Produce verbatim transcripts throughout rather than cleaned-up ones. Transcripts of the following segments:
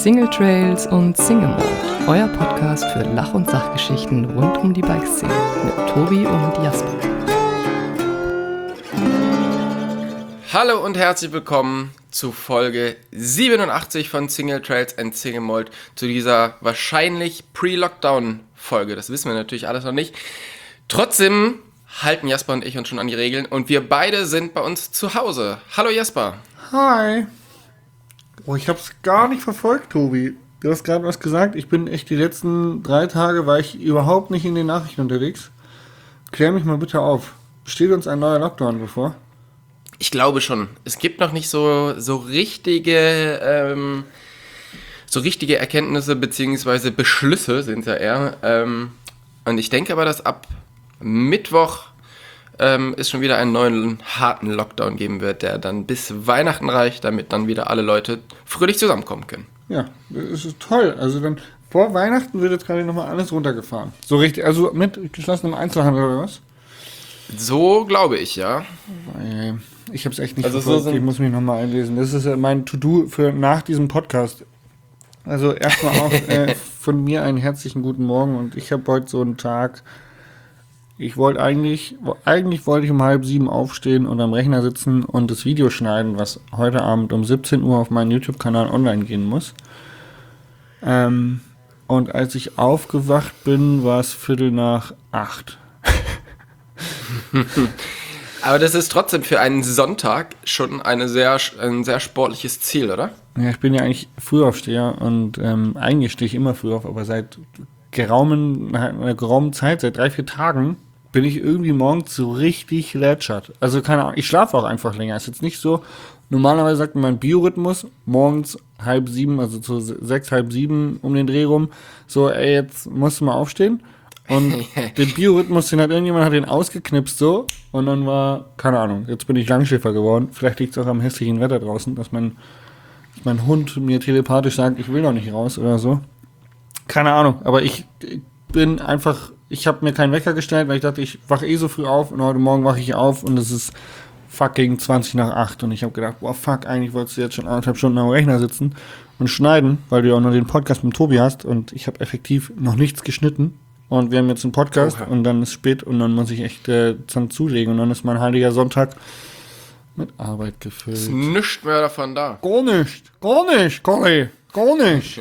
Single Trails und Single Mode, euer Podcast für Lach- und Sachgeschichten rund um die Bikeszene mit Tobi und Jasper. Hallo und herzlich willkommen zu Folge siebenundachtzig von Single Trails and Single Mode, zu dieser wahrscheinlich Pre-Lockdown-Folge. Das wissen wir natürlich alles noch nicht. Trotzdem halten Jasper und ich uns schon an die Regeln und wir beide sind bei uns zu Hause. Hallo Jasper. Hi. Oh, ich hab's gar nicht verfolgt, Tobi. Du hast gerade was gesagt. Ich bin echt die letzten drei Tage, war ich überhaupt nicht in den Nachrichten unterwegs. Klär mich mal bitte auf. Steht uns ein neuer Lockdown bevor? Ich glaube schon. Es gibt noch nicht so, so richtige, ähm, so richtige Erkenntnisse bzw. Beschlüsse sind ja eher. Ähm, und ich denke aber, dass ab Mittwoch ähm, es schon wieder einen neuen harten Lockdown geben wird, der dann bis Weihnachten reicht, damit dann wieder alle Leute fröhlich zusammenkommen können. Ja, das ist toll. Also dann vor Weihnachten wird jetzt gerade nochmal alles runtergefahren. So richtig, also mit geschlossenem Einzelhandel oder was? So glaube ich, ja. Ich habe es echt nicht also verfolgt. So ich muss mich nochmal einlesen. Das ist mein To-Do für nach diesem Podcast. Also erstmal auch äh, von mir einen herzlichen guten Morgen und ich habe heute so einen Tag. Ich wollte eigentlich, eigentlich wollte ich um halb sieben aufstehen und am Rechner sitzen und das Video schneiden, was heute Abend um siebzehn Uhr auf meinen YouTube-Kanal online gehen muss. Ähm, und als ich aufgewacht bin, war es Viertel nach acht. Aber das ist trotzdem für einen Sonntag schon eine sehr, ein sehr sportliches Ziel, oder? Ja, ich bin ja eigentlich Frühaufsteher und ähm, eigentlich stehe ich immer früh auf, aber seit geraumen, einer geraumen Zeit, seit drei, vier Tagen, bin ich irgendwie morgens so richtig lätschert. Also keine Ahnung, ich schlafe auch einfach länger. Ist jetzt nicht so, normalerweise sagt man mein Biorhythmus, morgens halb sieben, also zu sechs, halb sieben um den Dreh rum, so ey, jetzt musst du mal aufstehen. Und den Biorhythmus, den hat irgendjemand hat den ausgeknipst so und dann war, keine Ahnung, jetzt bin ich Langschläfer geworden. Vielleicht liegt es auch am hässlichen Wetter draußen, dass mein, dass mein Hund mir telepathisch sagt, ich will noch nicht raus oder so. Keine Ahnung, aber ich bin einfach, ich habe mir keinen Wecker gestellt, weil ich dachte, ich wache eh so früh auf und heute Morgen wache ich auf und es ist fucking zwanzig nach acht und ich habe gedacht, boah fuck, eigentlich wolltest du jetzt schon anderthalb Stunden am Rechner sitzen und schneiden, weil du ja auch noch den Podcast mit Tobi hast und ich habe effektiv noch nichts geschnitten. Und wir haben jetzt einen Podcast Oha. Und dann ist spät und dann muss ich echt äh, dann zulegen. Und dann ist mein heiliger Sonntag mit Arbeit gefüllt. Ist nichts mehr davon da. Gar nicht, gar nicht, Corey, gar nicht.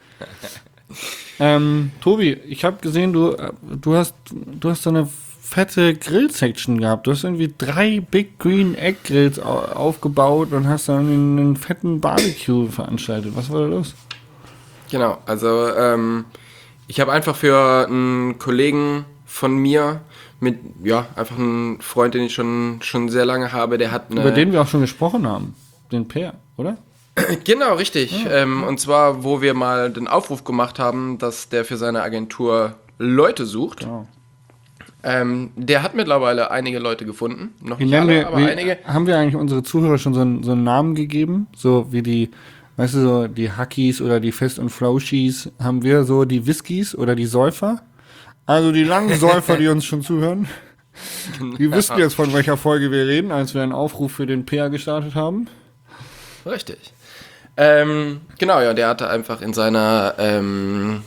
ähm, Tobi, ich habe gesehen, du, du hast du hast so eine fette Grill-Section gehabt. Du hast irgendwie drei Big Green Egg Grills au- aufgebaut und hast dann einen, einen fetten Barbecue veranstaltet. Was war da los? Genau, also ähm, ich habe einfach für einen Kollegen von mir, mit, ja, einfach einen Freund, den ich schon, schon sehr lange habe, der hat eine... Über den wir auch schon gesprochen haben, den Peer, oder? Genau, richtig. Ja, ähm, ja. Und zwar, wo wir mal den Aufruf gemacht haben, dass der für seine Agentur Leute sucht. Genau. Ähm, der hat mittlerweile einige Leute gefunden. Noch nicht alle, wir, aber wie, einige. Haben wir eigentlich unsere Zuhörer schon so einen, so einen Namen gegeben? So wie die... Weißt du, so die Hackies oder die Fest- und Flauschis, haben wir so die Whiskys oder die Säufer? Also die langen Säufer, die uns schon zuhören. Die wissen jetzt, von welcher Folge wir reden, als wir einen Aufruf für den P R gestartet haben. Richtig. Ähm, genau, ja, der hatte einfach in seiner, ähm,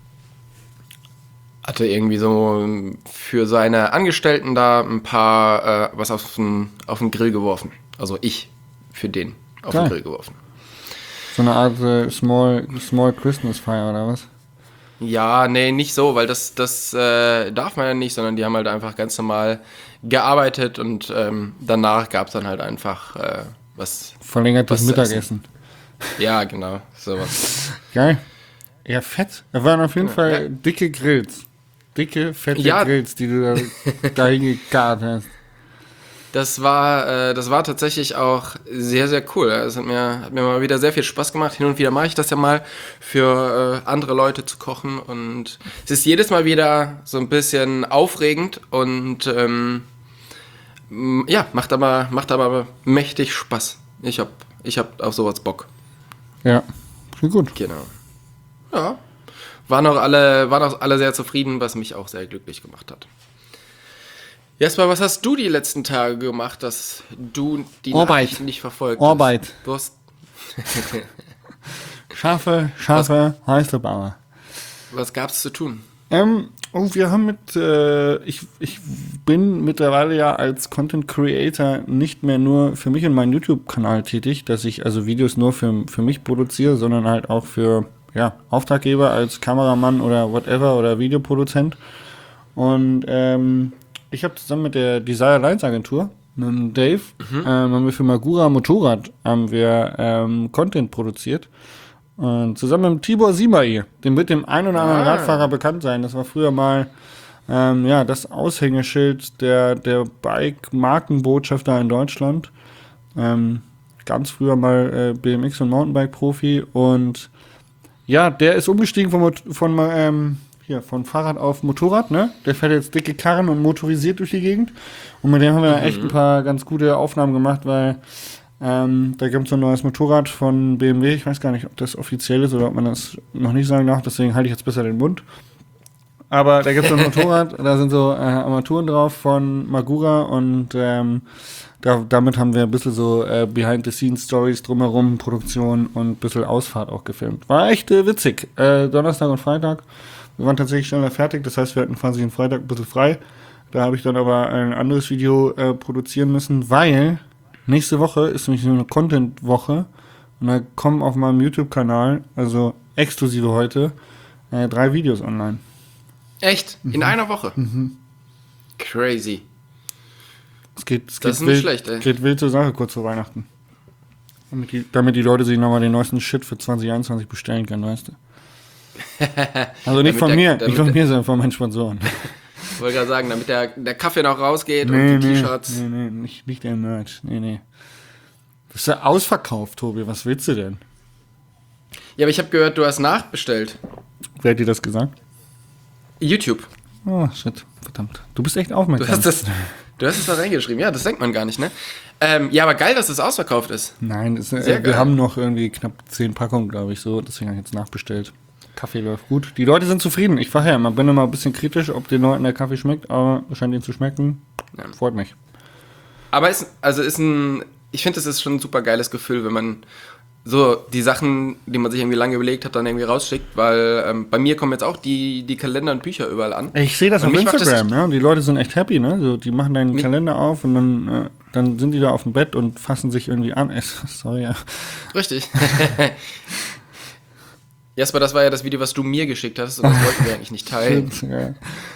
hatte irgendwie so für seine Angestellten da ein paar, äh, was auf den, auf den Grill geworfen. Also ich für den auf Geil. den Grill geworfen. So eine Art äh, Small, Small Christmas Fire oder was? Ja, nee, nicht so, weil das, das äh, darf man ja nicht, sondern die haben halt einfach ganz normal gearbeitet und ähm, danach gab es dann halt einfach äh, was. Verlängertes Mittagessen. Ja, genau, sowas. Geil. Ja, fett. Da waren auf jeden ja, Fall ja. dicke Grills. Dicke, fette ja. Grills, die du da dahin gekarrt hast. Das war, äh, das war tatsächlich auch sehr, sehr cool. Es hat mir, hat mir mal wieder sehr viel Spaß gemacht. Hin und wieder mache ich das ja mal, für äh, andere Leute zu kochen. Und es ist jedes Mal wieder so ein bisschen aufregend und ähm, ja, macht aber, macht aber mächtig Spaß. Ich hab, ich hab auf sowas Bock. Ja, klingt gut. Genau. Ja. Waren auch alle, waren auch alle sehr zufrieden, was mich auch sehr glücklich gemacht hat. Jasper, was hast du die letzten Tage gemacht, dass du die Arbeit. Nachrichten nicht verfolgt Arbeit. hast? Du hast Schafe, Schafe, heiße Bauer. Was gab's zu tun? Ähm, oh, wir haben mit, äh, ich, ich bin mittlerweile ja als Content Creator nicht mehr nur für mich und meinen YouTube-Kanal tätig, dass ich also Videos nur für, für mich produziere, sondern halt auch für, ja, Auftraggeber als Kameramann oder whatever oder Videoproduzent. Und, ähm, ich habe zusammen mit der Desire Lines Agentur, mit dem Dave, mhm. ähm, haben wir für Magura Motorrad haben wir ähm, Content produziert. Und zusammen mit Tibor Simai, dem wird dem ein oder anderen ah. Radfahrer bekannt sein. Das war früher mal ähm, ja, das Aushängeschild der, der Bike-Markenbotschafter in Deutschland. Ähm, ganz früher mal äh, B M X- und Mountainbike-Profi. Und ja, der ist umgestiegen von, von ähm, Hier, von Fahrrad auf Motorrad, ne? Der fährt jetzt dicke Karren und motorisiert durch die Gegend. Und mit dem haben wir mhm. echt ein paar ganz gute Aufnahmen gemacht, weil ähm, da gibt es so ein neues Motorrad von B M W. Ich weiß gar nicht, ob das offiziell ist oder ob man das noch nicht sagen darf, deswegen halte ich jetzt besser den Mund. Aber da gibt es so ein Motorrad, da sind so äh, Armaturen drauf von Magura und ähm, da, damit haben wir ein bisschen so äh, Behind-the-Scenes-Stories drumherum, Produktion und ein bisschen Ausfahrt auch gefilmt. War echt äh, witzig. Äh, Donnerstag und Freitag. Wir waren tatsächlich schneller fertig, das heißt, wir hatten quasi den Freitag ein bisschen frei. Da habe ich dann aber ein anderes Video äh, produzieren müssen, weil nächste Woche ist nämlich so eine Content-Woche und da kommen auf meinem YouTube-Kanal, also exklusive heute, äh, drei Videos online. Echt? In mhm. einer Woche? Mhm. Crazy. Es geht, es das geht ist nicht wild, schlecht, ey. geht wild zur Sache kurz vor Weihnachten. Damit die, damit die Leute sich nochmal den neuesten Shit für zwanzig einundzwanzig bestellen können, weißt du. Also nicht von der, mir, nicht von mir, sondern von meinen Sponsoren. Ich wollte gerade sagen, damit der, der Kaffee noch rausgeht nee, und die nee, T-Shirts. Nee, nee, nicht, nicht der Merch. Nee, nee. Das ist ja ausverkauft, Tobi. Was willst du denn? Ja, aber ich habe gehört, du hast nachbestellt. Wer hat dir das gesagt? YouTube. Oh, shit. Verdammt. Du bist echt aufmerksam. Du hast das, du hast es da reingeschrieben. Ja, das denkt man gar nicht, ne? Ähm, ja, aber geil, dass das ausverkauft ist. Nein, das, äh, wir geil. haben noch irgendwie knapp zehn Packungen, glaube ich, so. Deswegen habe ich jetzt nachbestellt. Kaffee läuft gut. Die Leute sind zufrieden. Ich war ja, man bin immer ein bisschen kritisch, ob den Leuten der Kaffee schmeckt, aber scheint ihnen zu schmecken. Ja. Freut mich. Aber ist, also ist ein, ich finde, das ist schon ein super geiles Gefühl, wenn man so die Sachen, die man sich irgendwie lange überlegt hat, dann irgendwie rausschickt, weil ähm, bei mir kommen jetzt auch die, die Kalender und Bücher überall an. Ich sehe das und auf Instagram, das, ja. Die Leute sind echt happy, ne? So, die machen deinen Kalender auf und dann, äh, dann sind die da auf dem Bett und fassen sich irgendwie an. Sorry, ja. Richtig. Jasper, das war ja das Video, was du mir geschickt hast und das wollten wir eigentlich nicht teilen. ja.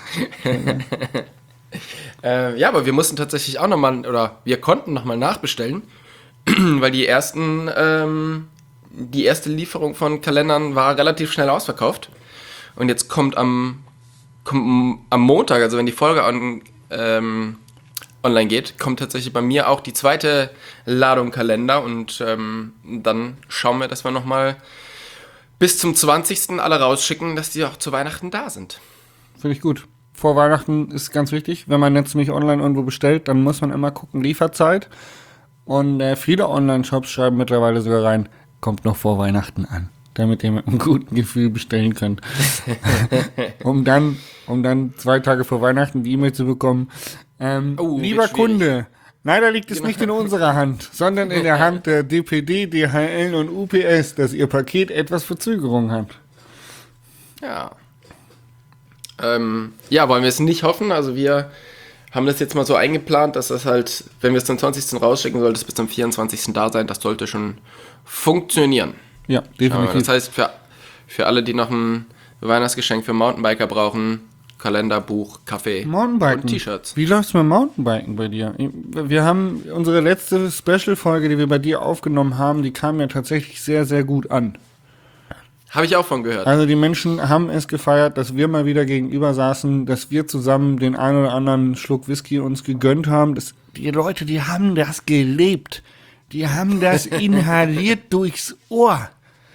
äh, ja, aber wir mussten tatsächlich auch nochmal, oder wir konnten nochmal nachbestellen, weil die ersten, ähm, die erste Lieferung von Kalendern war relativ schnell ausverkauft. Und jetzt kommt am, kommt am Montag, also wenn die Folge on, ähm, online geht, kommt tatsächlich bei mir auch die zweite Ladung Kalender und ähm, dann schauen wir, dass wir nochmal bis zum zwanzigsten alle rausschicken, dass die auch zu Weihnachten da sind. Finde ich gut. Vor Weihnachten ist ganz wichtig, wenn man jetzt nämlich online irgendwo bestellt, dann muss man immer gucken, Lieferzeit. Und äh, viele Online-Shops schreiben mittlerweile sogar rein, kommt noch vor Weihnachten an, damit ihr mit einem guten Gefühl bestellen könnt. um dann um dann zwei Tage vor Weihnachten die E-Mail zu bekommen. Ähm, oh, lieber Kunde, leider liegt es genau. nicht in unserer Hand, sondern in der Hand der D P D, D H L und U P S, dass ihr Paket etwas Verzögerung hat. Ja. Ähm, ja, wollen wir es nicht hoffen. Also wir haben das jetzt mal so eingeplant, dass das halt, wenn wir es zum zwanzigsten rausschicken, sollte es bis zum vierundzwanzigsten da sein. Das sollte schon funktionieren. Ja, definitiv. Das heißt, für, für alle, die noch ein Weihnachtsgeschenk für Mountainbiker brauchen, Kalender, Buch, Kaffee und T-Shirts. Wie läuft's mit Mountainbiken bei dir? Wir haben unsere letzte Special-Folge, die wir bei dir aufgenommen haben, die kam ja tatsächlich sehr, sehr gut an. Habe ich auch von gehört. Also die Menschen haben es gefeiert, dass wir mal wieder gegenüber saßen, dass wir zusammen den einen oder anderen Schluck Whisky uns gegönnt haben. Das, die Leute, die haben das gelebt. Die haben das inhaliert durchs Ohr.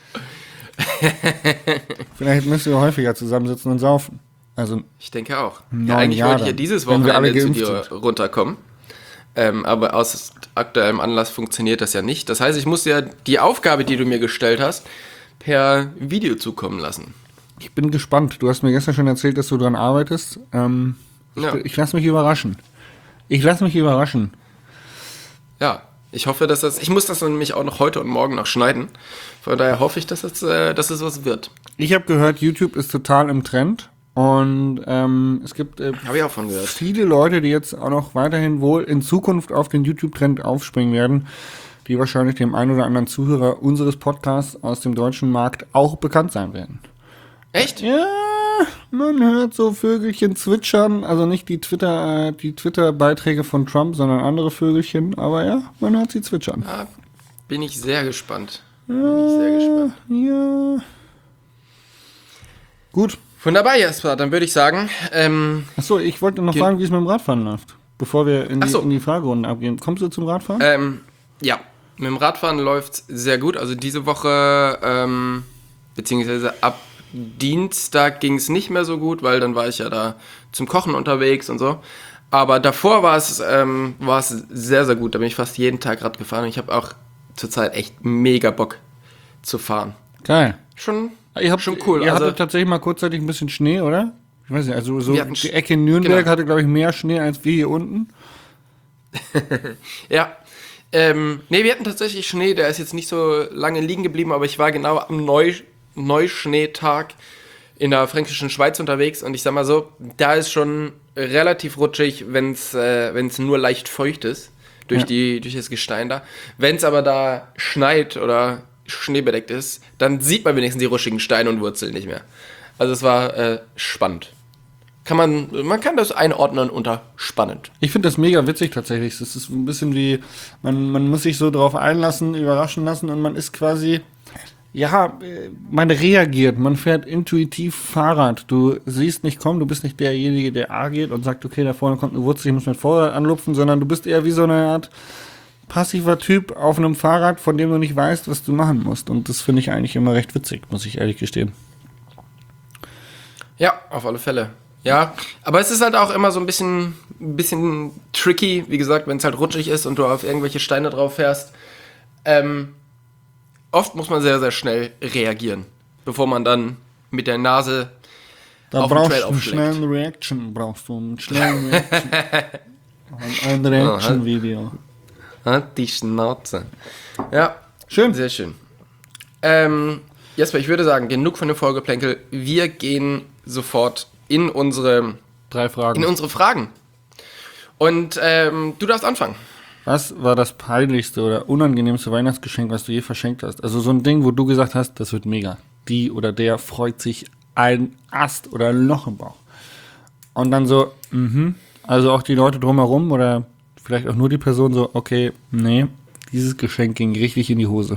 Vielleicht müssen wir häufiger zusammensitzen und saufen. Also ich denke auch. Ja, eigentlich Jahre, wollte ich ja dieses Wochenende zu dir sind. runterkommen. Ähm, aber aus aktuellem Anlass funktioniert das ja nicht. Das heißt, ich muss ja die Aufgabe, die du mir gestellt hast, per Video zukommen lassen. Ich bin gespannt. Du hast mir gestern schon erzählt, dass du daran arbeitest. Ähm, ja. Ich, ich lasse mich überraschen. Ich lasse mich überraschen. Ja, Ich hoffe, dass das, ich muss das nämlich auch noch heute und morgen noch schneiden. Von daher hoffe ich, dass es, äh, dass es was wird. Ich habe gehört, YouTube ist total im Trend. Und ähm, es gibt äh, Habe ich auch von gehört. viele Leute, die jetzt auch noch weiterhin wohl in Zukunft auf den YouTube-Trend aufspringen werden, die wahrscheinlich dem einen oder anderen Zuhörer unseres Podcasts aus dem deutschen Markt auch bekannt sein werden. Echt? Ja, man hört so Vögelchen zwitschern, also nicht die Twitter, äh, die Twitter-Beiträge von Trump, sondern andere Vögelchen, aber ja, man hört sie zwitschern. Ja, bin ich sehr gespannt. Bin ich sehr gespannt. Ja. Gut. Wunderbar, Jasper, dann würde ich sagen, ähm, Achso, ich wollte noch Ge- fragen, wie es mit dem Radfahren läuft, bevor wir in Ach die, so. in die Fragerunde abgehen. Kommst du zum Radfahren? ähm, ja, mit dem Radfahren läuft sehr gut. Also diese Woche, ähm, beziehungsweise ab Dienstag ging es nicht mehr so gut, weil dann war ich ja da zum Kochen unterwegs und so. Aber davor war es, ähm, war es sehr, sehr gut. Da bin ich fast jeden Tag Rad gefahren und ich habe auch zurzeit echt mega Bock zu fahren. Geil. Schon, Ihr habt, schon cool. Ihr Also, hattet tatsächlich mal kurzzeitig ein bisschen Schnee, oder? Ich weiß nicht, also so Wir hatten die Sch- Ecke Nürnberg genau. hatte, glaube ich, mehr Schnee als wir hier unten. ja. Ähm, nee, wir hatten tatsächlich Schnee, der ist jetzt nicht so lange liegen geblieben, aber ich war genau am Neu Neuschneetag in der fränkischen Schweiz unterwegs und ich sag mal so, da ist schon relativ rutschig, wenn es äh, wenn's nur leicht feucht ist, durch, Ja. die, durch das Gestein da. Wenn es aber da schneit oder schneebedeckt ist, dann sieht man wenigstens die rutschigen Steine und Wurzeln nicht mehr. Also es war äh, spannend. Kann man, man kann das einordnen unter spannend. Ich finde das mega witzig tatsächlich. Das ist ein bisschen wie, man, man muss sich so drauf einlassen, überraschen lassen und man ist quasi, ja, äh, man reagiert, man fährt intuitiv Fahrrad. Du siehst nicht kommen, du bist nicht derjenige, der A geht und sagt, okay, da vorne kommt eine Wurzel, ich muss mit Vorrad anlupfen, sondern du bist eher wie so eine Art passiver Typ auf einem Fahrrad, von dem du nicht weißt, was du machen musst. Und das finde ich eigentlich immer recht witzig, muss ich ehrlich gestehen. Ja, auf alle Fälle. Ja, aber es ist halt auch immer so ein bisschen, ein bisschen tricky, wie gesagt, wenn es halt rutschig ist und du auf irgendwelche Steine drauf fährst. Ähm, oft muss man sehr, sehr schnell reagieren, bevor man dann mit der Nase Da auf den brauchst Trail du einen aufschlägt. schnellen Reaction, brauchst du einen schnellen Reaction. Ein Reaction-Video. Hat die Schnauze. Ja, Schön. sehr schön. Ähm, Jesper, ich würde sagen, genug von dem Vorgeplänkel. Wir gehen sofort in unsere, Drei Fragen. in unsere Fragen. Und ähm, du darfst anfangen. Was war das peinlichste oder unangenehmste Weihnachtsgeschenk, was du je verschenkt hast? Also so ein Ding, wo du gesagt hast, das wird mega. Die oder der freut sich ein Ast oder ein Loch im Bauch. Und dann so, mhm. Also auch die Leute drumherum oder vielleicht auch nur die Person so, okay, nee, dieses Geschenk ging richtig in die Hose.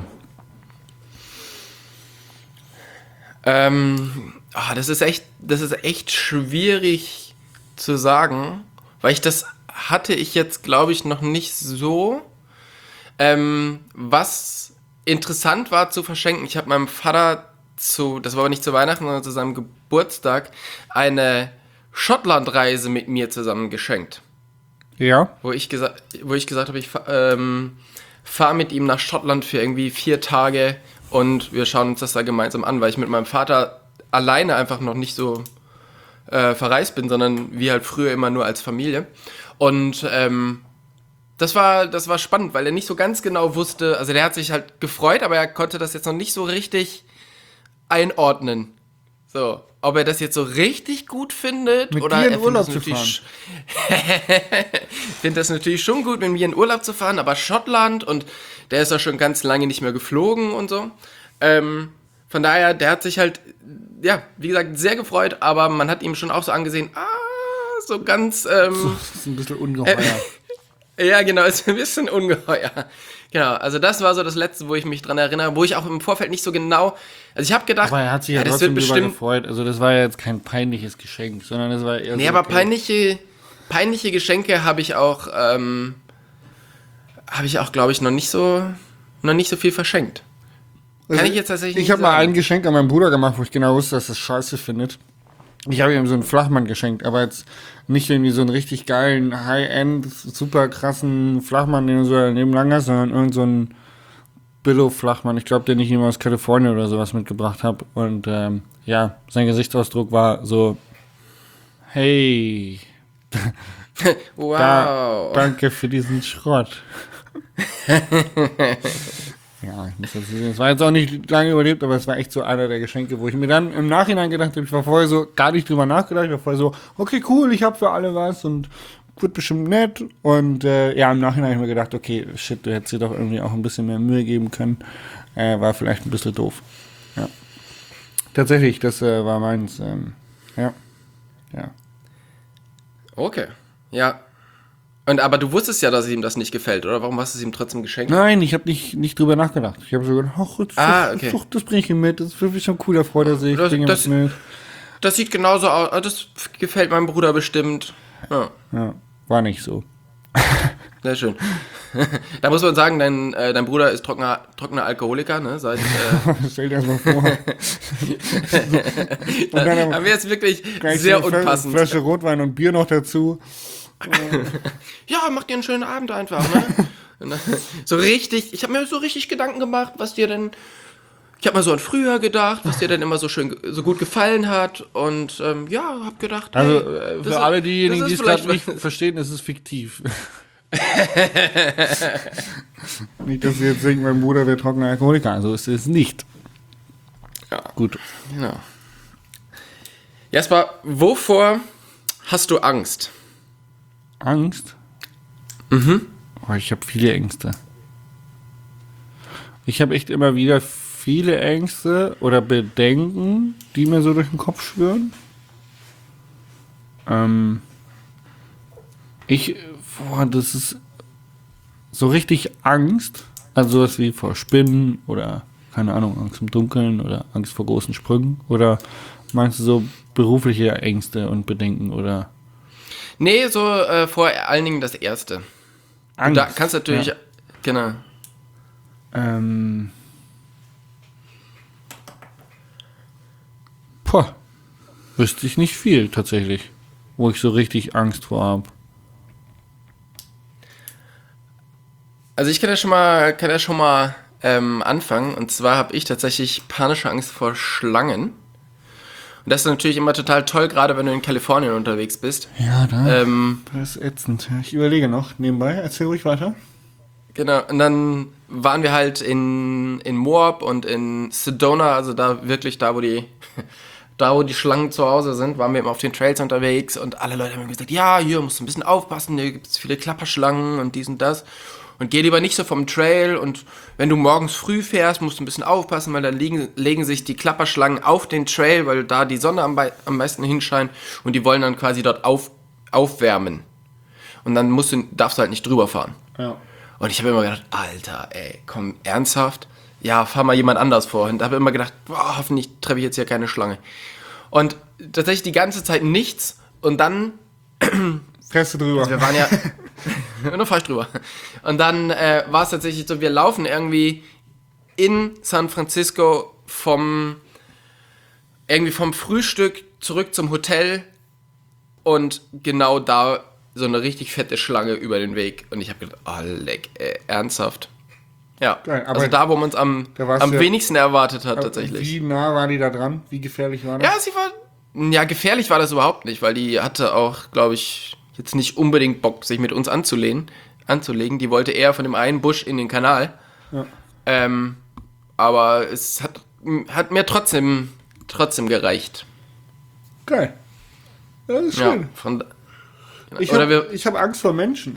Ähm, ah, das ist echt, das ist echt schwierig zu sagen, weil ich das hatte ich jetzt, glaube ich, noch nicht so. Ähm, was interessant war zu verschenken, ich habe meinem Vater zu, das war aber nicht zu Weihnachten, sondern zu seinem Geburtstag, eine Schottlandreise mit mir zusammen geschenkt. Ja. Wo ich, gesa- wo ich gesagt habe, ich fa- ähm, fahre mit ihm nach Schottland für irgendwie vier Tage und wir schauen uns das da gemeinsam an, weil ich mit meinem Vater alleine einfach noch nicht so äh, verreist bin, sondern wir halt früher immer nur als Familie. Und ähm, das war, das war spannend, weil er nicht so ganz genau wusste, also der hat sich halt gefreut, aber er konnte das jetzt noch nicht so richtig einordnen. So, ob er das jetzt so richtig gut findet Mit oder dir in er findet Urlaub das zu natürlich finde das natürlich schon gut, mit mir in Urlaub zu fahren, aber Schottland und der ist ja schon ganz lange nicht mehr geflogen und so. Ähm, von daher, der hat sich halt, ja, wie gesagt, sehr gefreut, aber man hat ihm schon auch so angesehen, ah, so ganz, ähm, Das ist ein bisschen ungeheuer. ja, genau, ist ein bisschen ungeheuer. Genau, also das war so das Letzte, wo ich mich dran erinnere, wo ich auch im Vorfeld nicht so genau, also ich habe gedacht, Aber er hat sich ja, ja, das trotzdem wird drüber bestimmt, gefreut. Also das war ja jetzt kein peinliches Geschenk, sondern das war eher nee, so, aber okay. peinliche, peinliche Geschenke habe ich auch, ähm, habe ich auch, glaube ich, noch nicht so, noch nicht so viel verschenkt. Kann Also ich jetzt tatsächlich Ich nicht habe mal sagen. ein Geschenk an meinen Bruder gemacht, wo ich genau wusste, dass er es scheiße findet. Ich habe ihm so einen Flachmann geschenkt, aber jetzt nicht irgendwie so einen richtig geilen, High-End, super krassen Flachmann, den du so daneben lang hast, sondern irgend so einen Billo-Flachmann. Ich glaube, den ich ihm aus Kalifornien oder sowas mitgebracht habe. Und ähm, ja, sein Gesichtsausdruck war so, hey, Wow. da, danke für diesen Schrott. Ja, ich muss das sehen. Es war jetzt auch nicht lange überlebt, aber es war echt so einer der Geschenke, wo ich mir dann im Nachhinein gedacht habe, ich war vorher so gar nicht drüber nachgedacht, ich war vorher so, okay, cool, ich habe für alle was und wird bestimmt nett. Und äh, ja, im Nachhinein habe ich mir gedacht, okay, shit, du hättest dir doch irgendwie auch ein bisschen mehr Mühe geben können. Äh, war vielleicht ein bisschen doof. Ja. Tatsächlich, das äh, war meins. Ähm, ja. Ja. Okay. Ja. Und aber du wusstest ja, dass ihm das nicht gefällt, oder? Warum hast du es ihm trotzdem geschenkt? Nein, ich habe nicht, nicht drüber nachgedacht. Ich habe so gedacht, ach, jetzt, Ah, das, okay. das, das bringe ich ihm mit. Das ist wirklich schon cool, da freut er sich. Das- bring ihm das- was mit. Das sieht genauso aus. Ah, das gefällt meinem Bruder bestimmt. Ja, Ja, war nicht so. sehr schön. Da muss man sagen, dein, äh, dein Bruder ist trockener, trockener Alkoholiker, ne? Seit, äh, Stell dir das mal vor. Und dann aber aber jetzt wirklich gleich sehr so eine Fl- unpassend. Flasche Rotwein und Bier noch dazu. Ja, mach dir einen schönen Abend einfach, ne? Und dann, so richtig, ich habe mir so richtig Gedanken gemacht, was dir denn, ich habe mal so an früher gedacht, was dir denn immer so schön, so gut gefallen hat und ähm, ja, hab gedacht, Also hey, äh, das für ist- alle diejenigen, das die ist es gerade vielleicht nicht verstehen, ist es fiktiv. Nicht, dass sie jetzt denken, mein Bruder wäre trockener Alkoholiker. Also ist es nicht. Ja. Gut. Genau. Jasper, wovor hast du Angst? Angst? Mhm. Oh, ich habe viele Ängste. Ich habe echt immer wieder viele Ängste oder Bedenken, die mir so durch den Kopf schwirren. Ähm, ich, boah, das ist so richtig Angst, also sowas wie vor Spinnen oder, keine Ahnung, Angst im Dunkeln oder Angst vor großen Sprüngen oder meinst du so berufliche Ängste und Bedenken oder Nee, so äh, vor allen Dingen das Erste. Angst? Da kannst du natürlich, Ja. genau. Ähm. Boah, wüsste ich nicht viel tatsächlich, wo ich so richtig Angst vor habe. Also ich kann ja schon mal, kann ja schon mal ähm, anfangen. Und zwar habe ich tatsächlich panische Angst vor Schlangen. Und das ist natürlich immer total toll, gerade wenn du in Kalifornien unterwegs bist. Ja, da. Ähm, Das ist ätzend. Ich überlege noch nebenbei. Erzähl ruhig weiter. genau, und dann waren wir halt in, in Moab und in Sedona, also da wirklich da, wo die, da wo die Schlangen zu Hause sind, waren wir immer auf den Trails unterwegs und alle Leute haben gesagt, ja, hier musst du ein bisschen aufpassen, hier gibt es viele Klapperschlangen und dies und das. Und geh lieber nicht so vom Trail und wenn du morgens früh fährst, musst du ein bisschen aufpassen, weil dann liegen, legen sich die Klapperschlangen auf den Trail, weil da die Sonne am, bei, am meisten hinscheint und die wollen dann quasi dort auf, aufwärmen. Und dann musst du, darfst du halt nicht drüber fahren. Ja. Und ich habe immer gedacht, Alter, ey, komm, ernsthaft? Ja, fahr mal jemand anders vor. Und habe immer gedacht, boah, hoffentlich treffe ich jetzt hier keine Schlange. Und tatsächlich die ganze Zeit nichts. Und dann, Fährst du drüber? also wir waren ja, nur fahr ich drüber. Und dann äh, war es tatsächlich so, wir laufen irgendwie in San Francisco vom, irgendwie vom Frühstück zurück zum Hotel und genau da so eine richtig fette Schlange über den Weg. Und ich habe gedacht, oh, leck, ey, ernsthaft. Ja, Geil, aber also da, wo man es am, da war's am ja- wenigsten erwartet hat, tatsächlich. Wie nah war die da dran? Wie gefährlich war das? Ja, sie war, ja, gefährlich war das überhaupt nicht, weil die hatte auch, glaube ich, jetzt nicht unbedingt Bock, sich mit uns anzulehnen, anzulegen. Die wollte eher von dem einen Busch in den Kanal. Ja. Ähm, aber es hat, hat mir trotzdem, trotzdem gereicht. Geil. Das ist Ja, schön. von, da- Ich oder habe wir, hab Angst vor Menschen.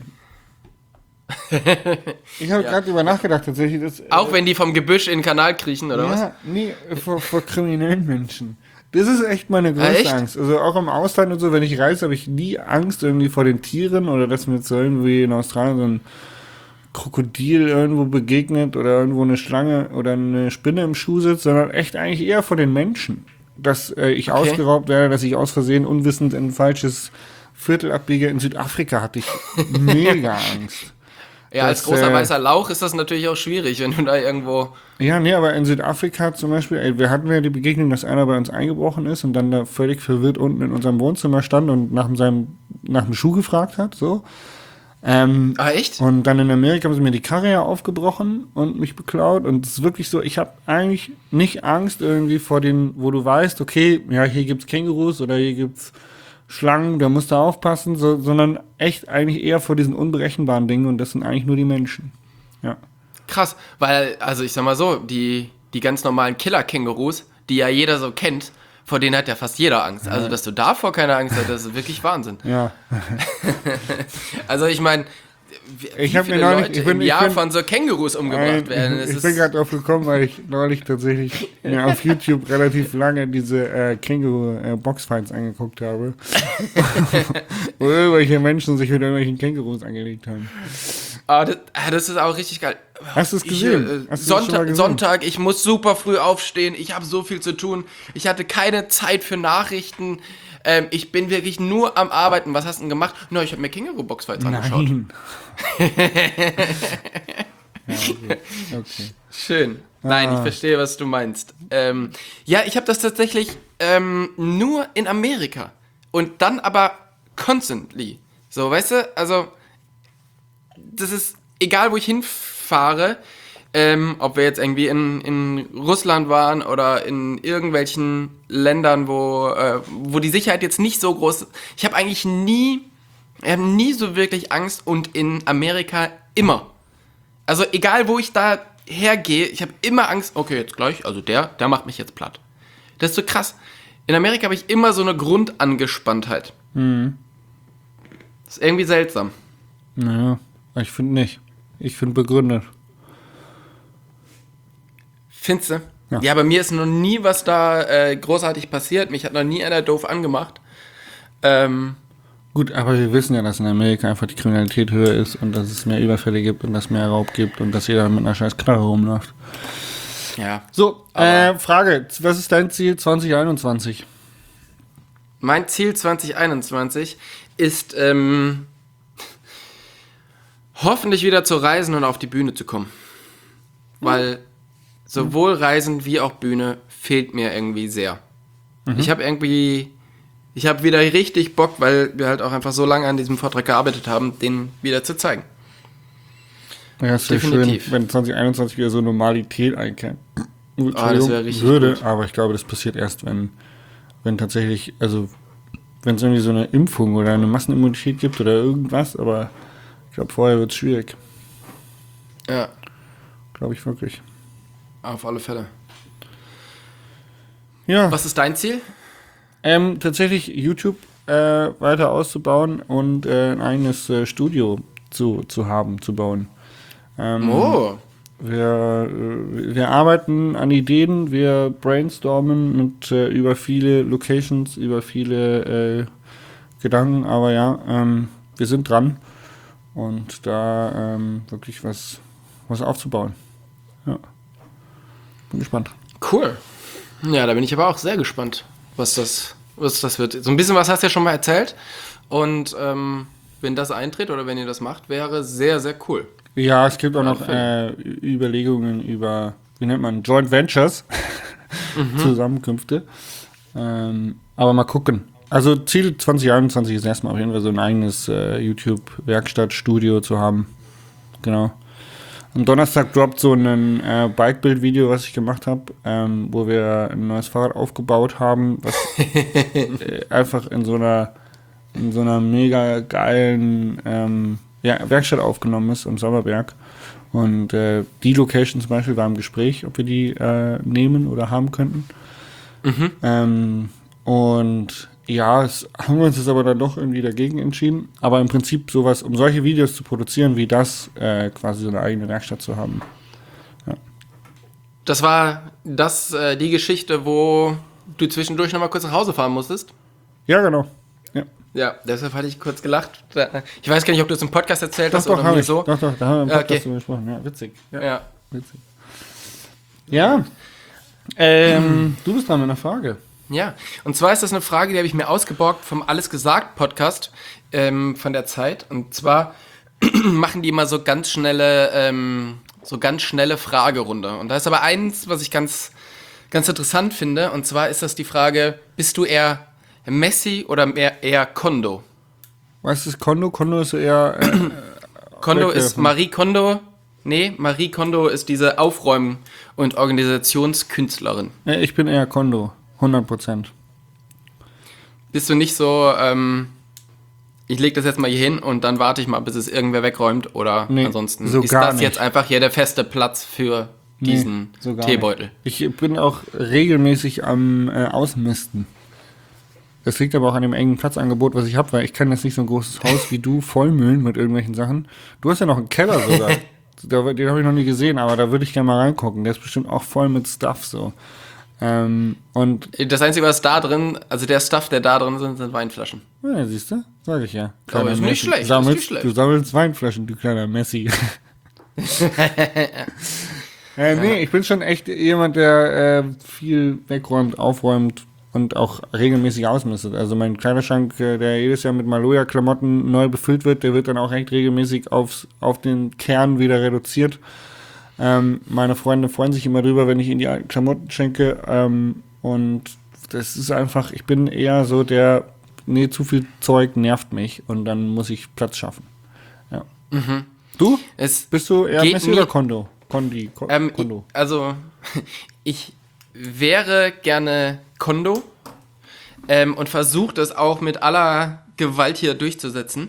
Ich habe gerade drüber nachgedacht, tatsächlich. Dass, auch wenn die vom Gebüsch in den Kanal kriechen, oder was? ja, nee, vor, vor kriminellen Menschen. Das ist echt meine größte Ah, echt? Angst. Also auch im Ausland und so, wenn ich reise, habe ich nie Angst irgendwie vor den Tieren oder dass mir jetzt so irgendwie in Australien so ein Krokodil irgendwo begegnet oder irgendwo eine Schlange oder eine Spinne im Schuh sitzt, sondern echt eigentlich eher vor den Menschen. Dass äh, ich Okay. ausgeraubt werde, dass ich aus Versehen unwissend in ein falsches Viertel abbiege. In Südafrika hatte ich mega Angst. Ja, als Das, großer äh, weißer Lauch ist das natürlich auch schwierig, wenn du da irgendwo... Ja, nee, aber in Südafrika zum Beispiel, ey, wir hatten ja die Begegnung, dass einer bei uns eingebrochen ist und dann da völlig verwirrt unten in unserem Wohnzimmer stand und nach seinem, nach dem Schuh gefragt hat, so. Ähm, Ah, echt? und dann in Amerika haben sie mir die Karre ja aufgebrochen und mich beklaut und es ist wirklich so, ich habe eigentlich nicht Angst irgendwie vor den, wo du weißt, okay, ja, hier gibt's Kängurus oder hier gibt's Schlangen, da musst du aufpassen, so, sondern echt eigentlich eher vor diesen unberechenbaren Dingen und das sind eigentlich nur die Menschen. Ja. Krass, weil, also ich sag mal so, die, die ganz normalen Killer-Kängurus, die ja jeder so kennt, vor denen hat ja fast jeder Angst. Also, dass du davor keine Angst hast, das ist wirklich Wahnsinn. Ja. Also, ich meine, wie Ich hab viele mir neulich- Leute ich bin- im ich Jahr bin- von so Kängurus umgebracht Nein, werden. Das ich ist, bin gerade drauf gekommen, weil ich neulich tatsächlich mir auf YouTube relativ lange diese äh, Känguru-Boxfights angeguckt habe. Wo irgendwelche Menschen sich mit irgendwelchen Kängurus angelegt haben. ah, das, ah, das ist auch richtig geil. Hast du es Ich, gesehen? äh, Hast du das schon mal Sonntag, gesehen? Sonntag, ich muss super früh aufstehen, ich habe so viel zu tun, ich hatte keine Zeit für Nachrichten, ähm, ich bin wirklich nur am Arbeiten. Was hast du denn gemacht? Na, ich habe mir Känguru-Boxfights angeschaut. Nein. Ja, okay. okay. Schön. Nein, ich Ah. verstehe, was du meinst. Ähm, ja, ich habe das tatsächlich ähm, nur in Amerika. Und dann aber constantly. So, weißt du, also das ist egal, wo ich hinfahre, ähm, ob wir jetzt irgendwie in, in Russland waren oder in irgendwelchen Ländern, wo, äh, wo die Sicherheit jetzt nicht so groß ist. Ich habe eigentlich nie, ich habe nie so wirklich Angst und in Amerika immer. Also egal, wo ich da hergehe, ich habe immer Angst, okay, jetzt gleich, also der, der macht mich jetzt platt. Das ist so krass. In Amerika habe ich immer so eine Grundangespanntheit. Mhm. Das ist irgendwie seltsam. Naja, ich finde nicht. Ich finde begründet. Findest du? Ja. Ja, bei mir ist noch nie was da äh, großartig passiert. Mich hat noch nie einer doof angemacht. Ähm, Gut, aber wir wissen ja, dass in Amerika einfach die Kriminalität höher ist und dass es mehr Überfälle gibt und dass es mehr Raub gibt und dass jeder mit einer scheiß Knarre rumläuft. ja. So, Aber- äh, Frage, was ist dein Ziel zwanzig einundzwanzig? Mein Ziel zwanzig einundzwanzig ist, ähm, hoffentlich wieder zu reisen und auf die Bühne zu kommen. Weil sowohl Reisen wie auch Bühne fehlt mir irgendwie sehr. Ich habe irgendwie, ich habe wieder richtig Bock, weil wir halt auch einfach so lange an diesem Vortrag gearbeitet haben, den wieder zu zeigen. Ja, es wäre schön, Definitiv. wenn zwanzig einundzwanzig wieder so Normalität einkehrt. das wäre richtig würde, gut. aber ich glaube, das passiert erst, wenn, wenn tatsächlich, also wenn es irgendwie so eine Impfung oder eine Massenimmunität gibt oder irgendwas, aber ich glaube, vorher wird es schwierig. Ja, Glaube ich wirklich. auf alle Fälle. Ja, Was ist dein Ziel? ähm, tatsächlich YouTube äh, weiter auszubauen und äh, ein eigenes äh, Studio zu, zu haben, zu bauen. Ähm, Oh, Wir, äh, wir arbeiten an Ideen, wir brainstormen mit äh, über viele Locations, über viele äh, Gedanken, aber ja, ähm, wir sind dran und da ähm, wirklich was, was aufzubauen. Ja. Bin gespannt. cool. Ja, da bin ich aber auch sehr gespannt, was das, was das wird. So ein bisschen was hast du ja schon mal erzählt. Und ähm, wenn das eintritt oder wenn ihr das macht, wäre sehr, sehr cool. Ja, es gibt auch noch Auf äh, Überlegungen über, wie nennt man, Joint Ventures, Zusammenkünfte. Ähm, aber mal gucken. Also Ziel zwanzig einundzwanzig ist erstmal auf jeden Fall so ein eigenes äh, YouTube-Werkstattstudio zu haben. Genau. Am Donnerstag droppt so ein äh, Bike-Build-Video, was ich gemacht habe, ähm, wo wir ein neues Fahrrad aufgebaut haben, was äh, einfach in so einer in so einer mega geilen ähm, ja, Werkstatt aufgenommen ist am Sommerberg. Und äh, die Location zum Beispiel war im Gespräch, ob wir die äh, nehmen oder haben könnten. Mhm. Ähm, und ja, es haben wir uns jetzt aber dann doch irgendwie dagegen entschieden. Aber im Prinzip sowas, um solche Videos zu produzieren wie das, äh, quasi so eine eigene Werkstatt zu haben. Das war das, äh, die Geschichte, wo du zwischendurch nochmal kurz nach Hause fahren musstest. Ja, genau. Ja. Ja, deshalb hatte ich kurz gelacht. Da- Ich weiß gar nicht, ob du es im Podcast erzählt Doch, hast doch, oder habe mir ich. so. Doch, doch, da haben wir im Ja, Podcast okay. drüber gesprochen. Ja, witzig. Ja, Ja. witzig. Ja. Ähm, du bist dran mit einer Frage. Ja, und zwar ist das eine Frage, die habe ich mir ausgeborgt vom Alles gesagt Podcast ähm, von der Zeit. Und zwar machen die immer so ganz schnelle, ähm, so ganz schnelle Fragerunde. Und da ist aber eins, was ich ganz, ganz interessant finde. Und zwar ist das die Frage: Bist du eher Messi oder mehr eher Kondo? Was ist Kondo? Kondo ist eher. Äh, Kondo Welche ist von- Marie Kondo. Nee, Marie Kondo ist diese Aufräumen- und Organisationskünstlerin. äh, ich bin eher Kondo. hundert Prozent. Bist du nicht so, ähm, ich lege das jetzt mal hier hin und dann warte ich mal, bis es irgendwer wegräumt oder Nee, ansonsten so ist gar das nicht. jetzt einfach hier der feste Platz für diesen Nee, so gar Teebeutel. nicht. Ich bin auch regelmäßig am äh, Ausmisten. Das liegt aber auch an dem engen Platzangebot, was ich habe, weil ich kann jetzt nicht so ein großes Haus wie du vollmüllen mit irgendwelchen Sachen. Du hast ja noch einen Keller sogar. Da- Den habe ich noch nie gesehen, aber da würde ich gerne mal reingucken. Der ist bestimmt auch voll mit Stuff so. Ähm, und, Das Einzige, was da drin, also der Stuff, der da drin sind, sind Weinflaschen. ja, siehst du, sage ich ja. Aber Kleiner ist nicht Messi. schlecht, ist Sammelst, nicht schlecht. Du sammelst Weinflaschen, du kleiner Messi. äh, nee, ich bin schon echt jemand, der äh, viel wegräumt, aufräumt und auch regelmäßig ausmistet. Also mein Kleiderschrank, äh, der jedes Jahr mit Maloja-Klamotten neu befüllt wird, der wird dann auch echt regelmäßig aufs, auf den Kern wieder reduziert. Ähm, meine Freunde freuen sich immer drüber, wenn ich ihnen die alten Klamotten schenke. Ähm, und das ist einfach, ich bin eher so der, nee, zu viel Zeug nervt mich und dann muss ich Platz schaffen. Ja. Du? Es Bist du eher geht Messi mir- oder Kondo? Kondi, Ko Ähm, Kondo. ich, also, ich wäre gerne Kondo ähm, und versuche das auch mit aller Gewalt hier durchzusetzen.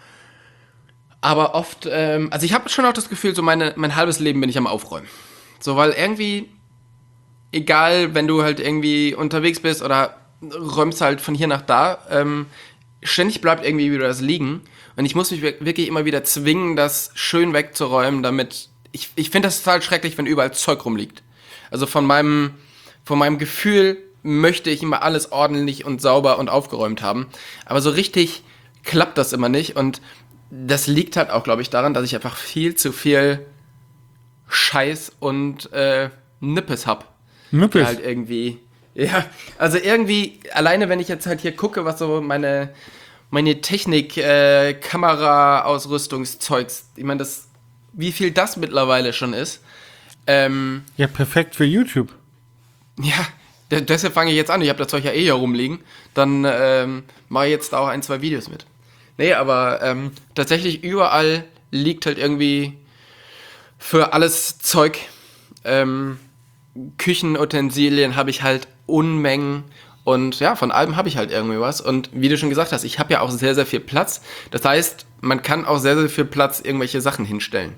Aber oft, ähm, also ich habe schon auch das Gefühl, so meine, mein halbes Leben bin ich am Aufräumen. So, weil irgendwie, egal, wenn du halt irgendwie unterwegs bist oder räumst halt von hier nach da, ähm, ständig bleibt irgendwie wieder das liegen. Und ich muss mich wir- wirklich immer wieder zwingen, das schön wegzuräumen, damit, ich, ich finde das total schrecklich, wenn überall Zeug rumliegt. Also von meinem, von meinem Gefühl möchte ich immer alles ordentlich und sauber und aufgeräumt haben. Aber so richtig klappt das immer nicht und das liegt halt auch, glaube ich, daran, dass ich einfach viel zu viel Scheiß und äh, Nippes hab. Nippes? Die halt irgendwie, ja, also irgendwie, alleine wenn ich jetzt halt hier gucke, was so meine, meine Technik, äh, Kamera-Ausrüstungszeugs, ich meine, das, wie viel das mittlerweile schon ist, ähm, Ja, perfekt für YouTube. ja, de- deshalb fange ich jetzt an. Ich habe das Zeug ja eh hier rumliegen. Dann ähm, mache ich jetzt da auch ein, zwei Videos mit. Nee, aber ähm, tatsächlich überall liegt halt irgendwie für alles Zeug. Ähm, Küchenutensilien habe ich halt Unmengen. Und ja, von allem habe ich halt irgendwie was. Und wie du schon gesagt hast, ich habe ja auch sehr, sehr viel Platz. Das heißt, man kann auch sehr, sehr viel Platz irgendwelche Sachen hinstellen.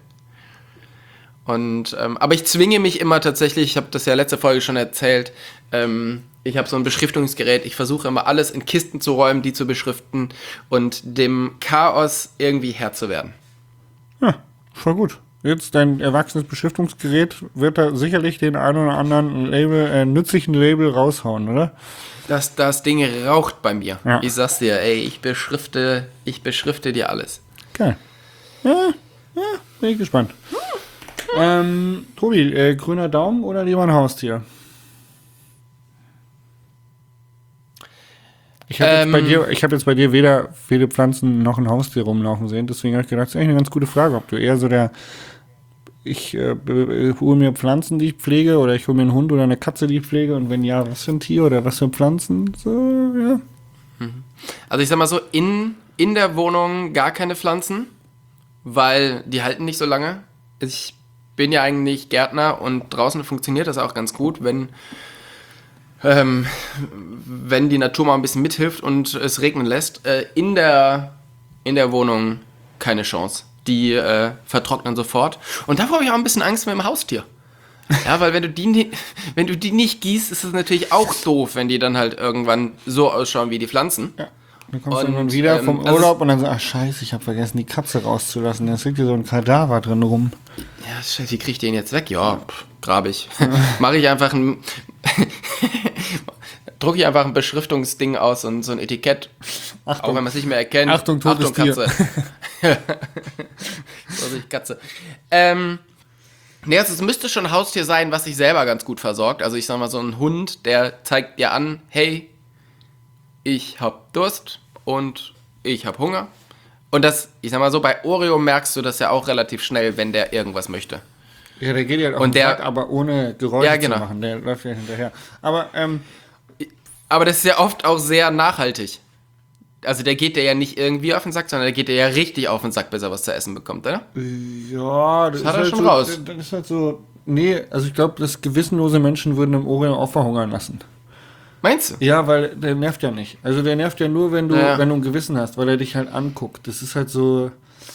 Und, ähm, aber ich zwinge mich immer tatsächlich, ich habe das ja letzte Folge schon erzählt, ähm, ich habe so ein Beschriftungsgerät, ich versuche immer alles in Kisten zu räumen, die zu beschriften und dem Chaos irgendwie Herr zu werden. Ja, voll gut. Jetzt dein erwachsenes Beschriftungsgerät wird da sicherlich den einen oder anderen Label, äh, nützlichen Label raushauen, oder? Das, das Ding raucht bei mir. Ja. Ich sag's dir, ey, ich beschrifte, ich beschrifte dir alles. Geil. Ja, ja, bin ich gespannt. Ähm, Tobi, äh, grüner Daumen oder lieber ein Haustier? Ich habe Ähm, jetzt, bei dir- ich hab jetzt bei dir weder viele Pflanzen noch ein Haustier rumlaufen sehen, deswegen habe ich gedacht, das ist eigentlich eine ganz gute Frage, ob du eher so der, ich äh, b- hole mir Pflanzen, die ich pflege, oder ich hole mir einen Hund oder eine Katze, die ich pflege, und wenn ja, was für ein Tier oder was für Pflanzen, so, ja. Also ich sag mal so, in, in der Wohnung gar keine Pflanzen, weil die halten nicht so lange. Ich bin ja eigentlich Gärtner und draußen funktioniert das auch ganz gut, wenn, ähm, wenn die Natur mal ein bisschen mithilft und es regnen lässt. Äh, in, der, in der Wohnung keine Chance. Die äh, vertrocknen sofort. Und davor habe ich auch ein bisschen Angst mit dem Haustier. Ja, weil wenn du die ni- wenn du die nicht gießt, ist es natürlich auch doof, wenn die dann halt irgendwann so ausschauen wie die Pflanzen. Ja. Dann kommst Und, du irgendwann wieder ähm, vom also Urlaub und dann so, ach scheiße, ich habe vergessen, die Katze rauszulassen. Da liegt hier so ein Kadaver drin rum. Ja, scheiße, wie krieg ich den jetzt weg? Ja, pff, grab ich. Mache ich einfach ein drucke ich einfach ein Beschriftungsding aus und so ein Etikett. Achtung. Auch wenn man es nicht mehr erkennt. Achtung, totes Achtung, Katze. Vorsicht, Katze. Ähm, nee, also es müsste schon ein Haustier sein, was sich selber ganz gut versorgt. Also ich sag mal, so ein Hund, der zeigt dir an, hey, ich hab Durst und ich hab Hunger. Und das, ich sag mal so, bei Oreo merkst du das ja auch relativ schnell, wenn der irgendwas möchte. Ja, der geht ja halt auf Und den der- Sack, aber ohne Geräusche Ja, genau. zu machen. Der läuft ja hinterher. Aber, ähm, Aber das ist ja oft auch sehr nachhaltig. Also der geht dir ja nicht irgendwie auf den Sack, sondern der geht dir ja richtig auf den Sack, bis er was zu essen bekommt, oder? ja, das, hat er halt schon so, raus. Das ist halt so, nee, also ich glaube, dass gewissenlose Menschen würden im Oreo auch verhungern lassen. Meinst du? Ja, weil der nervt ja nicht. Also der nervt ja nur, wenn du, Ja. wenn du ein Gewissen hast, weil er dich halt anguckt. Das ist halt so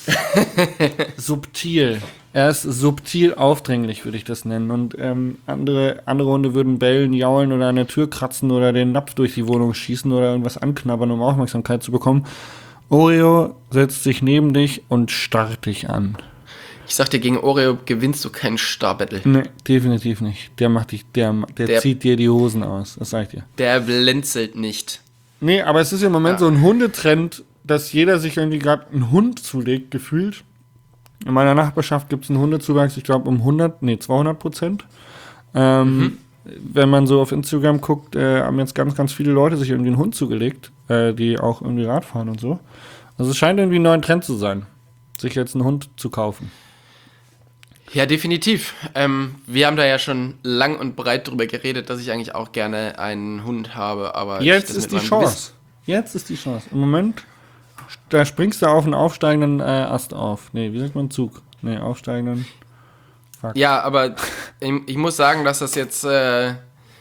subtil. Er ist subtil aufdringlich, würde ich das nennen. Und ähm, andere, andere Hunde würden bellen, jaulen oder an der Tür kratzen oder den Napf durch die Wohnung schießen oder irgendwas anknabbern, um Aufmerksamkeit zu bekommen. Oreo setzt sich neben dich und starrt dich an. Ich sag dir, gegen Oreo gewinnst du kein Star-Battle. Nee, definitiv nicht. Der macht dich, der, der, Der- zieht dir die Hosen aus. Das sag ich dir. Der blinzelt nicht. Nee, aber es ist im Moment Ja. so ein Hundetrend, dass jeder sich irgendwie gerade einen Hund zulegt, gefühlt. In meiner Nachbarschaft gibt es einen Hundezuwachs, ich glaube um hundert, nee, zweihundert Prozent. Ähm, Mhm. Wenn man so auf Instagram guckt, äh, haben jetzt ganz, ganz viele Leute sich irgendwie einen Hund zugelegt, äh, die auch irgendwie Rad fahren und so. Also es scheint irgendwie ein neuer Trend zu sein, sich jetzt einen Hund zu kaufen. Ja, definitiv. Ähm, wir haben da ja schon lang und breit drüber geredet, dass ich eigentlich auch gerne einen Hund habe, aber ich Jetzt das ist mit die meinem Chance. Jetzt ist die Chance. Im Moment, da springst du auf einen aufsteigenden äh, Ast auf. Nee, wie sagt man Zug? Nee, aufsteigenden. Gewissen- Ja, aber ich, ich muss sagen, dass das jetzt, äh,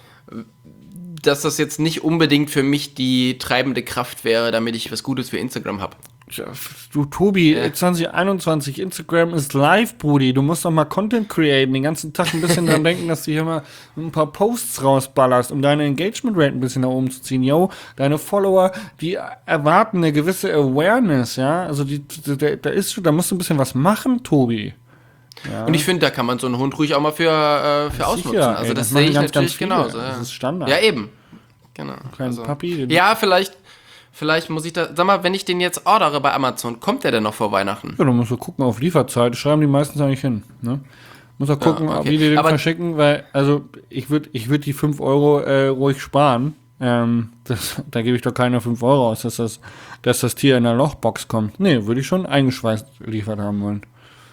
dass das jetzt nicht unbedingt für mich die treibende Kraft wäre, damit ich was Gutes für Instagram habe. Ja, du, Tobi, Ja. zwanzig einundzwanzig, Instagram ist live, Brudi. Du musst doch mal Content createn, den ganzen Tag ein bisschen dran denken, dass du hier mal ein paar Posts rausballerst, um deine Engagement Rate ein bisschen nach oben zu ziehen. Yo, deine Follower, die erwarten eine gewisse Awareness, ja. Also die, da, da ist, da musst du ein bisschen was machen, Tobi. Ja. Und ich finde, da kann man so einen Hund ruhig auch mal für, äh, für ausnutzen. Sicher, also ey, das das machen sehe ich ganz, natürlich ganz viele. genauso. Ja. Das ist Standard. Ja, eben. Genau. Kleinen Papi, den- ja, vielleicht, vielleicht muss ich da, sag mal, wenn ich den jetzt ordere bei Amazon, kommt der denn noch vor Weihnachten? Ja, du musst so gucken auf Lieferzeit, das schreiben die meistens eigentlich hin. Ne? Muss auch gucken, Ja, okay. wie die den Aber- verschicken, weil, also ich würde ich würd die fünf Euro äh, ruhig sparen. Ähm, das, da gebe ich doch keine fünf Euro aus, dass das, dass das Tier in einer Lochbox kommt. Nee, würde ich schon eingeschweißt liefert haben wollen.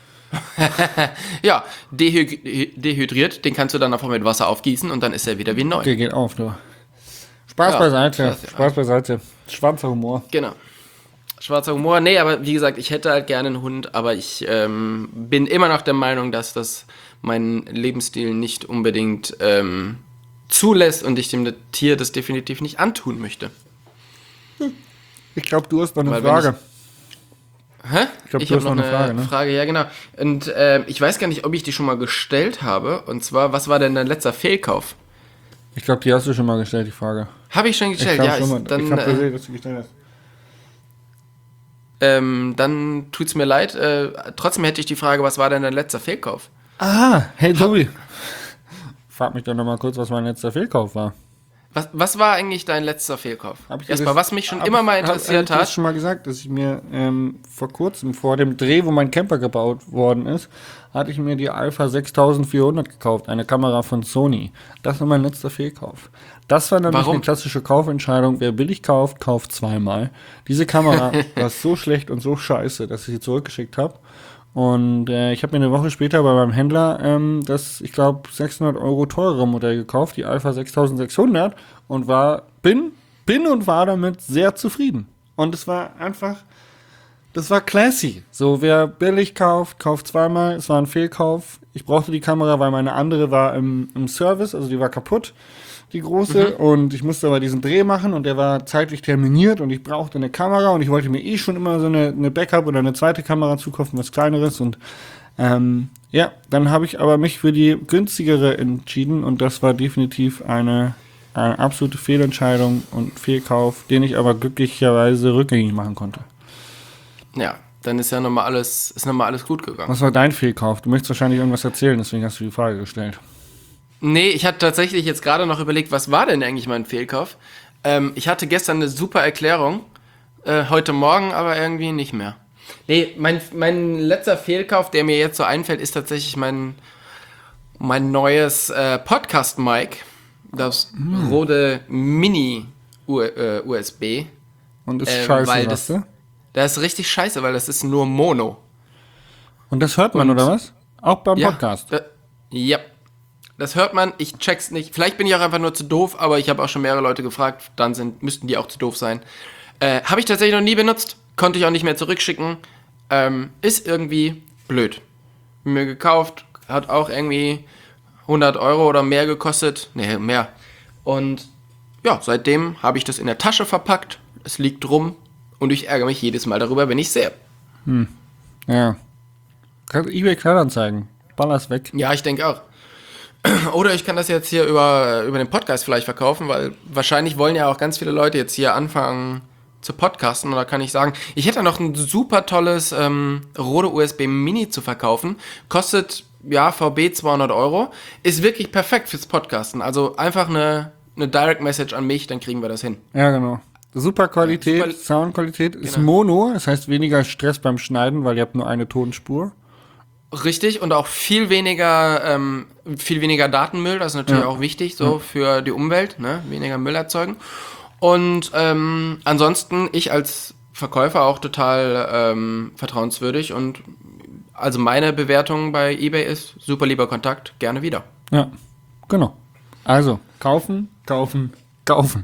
Ja, dehyd dehydriert, den kannst du dann einfach mit Wasser aufgießen und dann ist er wieder wie neu. Okay, geht auf, du. Spaß Ja, beiseite, das- Spaß beiseite. Schwarzer Humor. Genau. Schwarzer Humor. Nee, aber wie gesagt, ich hätte halt gerne einen Hund, aber ich ähm, bin immer noch der Meinung, dass das meinen Lebensstil nicht unbedingt ähm, zulässt und ich dem Tier das definitiv nicht antun möchte. Ich glaube, du hast noch eine Weil wenn Frage. Hä? Ich glaub, ich du habe hast noch noch eine eine Frage, Frage, ne? ja genau. Und ähm, ich weiß gar nicht, ob ich die schon mal gestellt habe. Und zwar, was war denn dein letzter Fehlkauf? Ich glaube, die hast du schon mal gestellt, die Frage. Habe ich schon Ich gestellt, glaube ja. schon Ich, mal. dann ich habe äh, gesehen, dass du gestellt hast. ähm, dann tut's mir leid. Äh, trotzdem hätte ich die Frage, was war denn dein letzter Fehlkauf? Ah, hey Tobi. Frag mich doch noch mal kurz, was mein letzter Fehlkauf war. Was, was war eigentlich dein letzter Fehlkauf? Hab ich Erstmal, dir was mich schon hab immer ich- mal hab- interessiert hab ich dir hat. schon mal gesagt, dass ich mir ähm, vor kurzem, vor dem Dreh, wo mein Camper gebaut worden ist, hatte ich mir die Alpha sechstausendvierhundert gekauft, eine Kamera von Sony. Das war mein letzter Fehlkauf. Das war nämlich Warum? eine klassische Kaufentscheidung. Wer billig kauft, kauft zweimal. Diese Kamera war so schlecht und so scheiße, dass ich sie zurückgeschickt habe. Und äh, ich habe mir eine Woche später bei meinem Händler ähm, das, ich glaube, sechshundert Euro teurere Modell gekauft, die Alpha sechstausendsechshundert, und war, bin, bin und war damit sehr zufrieden. Und es war einfach, das war classy. So, wer billig kauft, kauft zweimal. Es war ein Fehlkauf. Ich brauchte die Kamera, weil meine andere war im, im Service, also die war kaputt, die große. Mhm. Und ich musste aber diesen Dreh machen und der war zeitlich terminiert und ich brauchte eine Kamera und ich wollte mir eh schon immer so eine, eine Backup oder eine zweite Kamera zukaufen, was kleineres. Und ähm, ja, dann habe ich aber mich für die günstigere entschieden und das war definitiv eine, eine absolute Fehlentscheidung und Fehlkauf, den ich aber glücklicherweise rückgängig machen konnte. Ja, dann ist ja nochmal alles, ist noch mal alles gut gegangen. Was war dein Fehlkauf? Du möchtest wahrscheinlich irgendwas erzählen, deswegen hast du die Frage gestellt. Nee, ich hatte tatsächlich jetzt gerade noch überlegt, was war denn eigentlich mein Fehlkauf? Ähm, ich hatte gestern eine super Erklärung, äh, heute Morgen aber irgendwie nicht mehr. Nee, mein, mein letzter Fehlkauf, der mir jetzt so einfällt, ist tatsächlich mein, mein neues äh, Podcast-Mic, das Rode Mini U S B. Und ist Ähm, scheiße, weil sagst das- du? Das ist richtig scheiße, weil das ist nur Mono. Und das hört man, und- oder was? Auch beim Podcast. Ja, ja. Das hört man, ich check's nicht. Vielleicht bin ich auch einfach nur zu doof, aber ich habe auch schon mehrere Leute gefragt, dann sind, müssten die auch zu doof sein. Äh, habe ich tatsächlich noch nie benutzt, konnte ich auch nicht mehr zurückschicken. Ähm, ist irgendwie blöd. Mir gekauft, hat auch irgendwie hundert Euro oder mehr gekostet. Nee, mehr. Und ja, seitdem habe ich das in der Tasche verpackt, es liegt rum und ich ärgere mich jedes Mal darüber, wenn ich sehe. Hm. Ja. Kannst eBay Kleinanzeigen. Baller's weg. Ja, ich denke auch. Oder ich kann das jetzt hier über, über den Podcast vielleicht verkaufen, weil wahrscheinlich wollen ja auch ganz viele Leute jetzt hier anfangen zu podcasten. Und da kann ich sagen, ich hätte noch ein super tolles ähm, Rode U S B Mini zu verkaufen. Kostet, ja, V B zweihundert Euro. Ist wirklich perfekt fürs Podcasten. Also einfach eine, eine Direct Message an mich, dann kriegen wir das hin. Ja, genau. Super Qualität, Ja, super, Soundqualität. Ist genau. Mono, das heißt weniger Stress beim Schneiden, weil ihr habt nur eine Tonspur. Richtig, und auch viel weniger, ähm, viel weniger Datenmüll, das ist natürlich Ja. auch wichtig, so für die Umwelt, ne? Weniger Müll erzeugen. Und ähm, ansonsten, ich als Verkäufer auch total ähm, vertrauenswürdig und also meine Bewertung bei eBay ist super lieber Kontakt, gerne wieder. Ja, genau. Also, kaufen, kaufen, kaufen.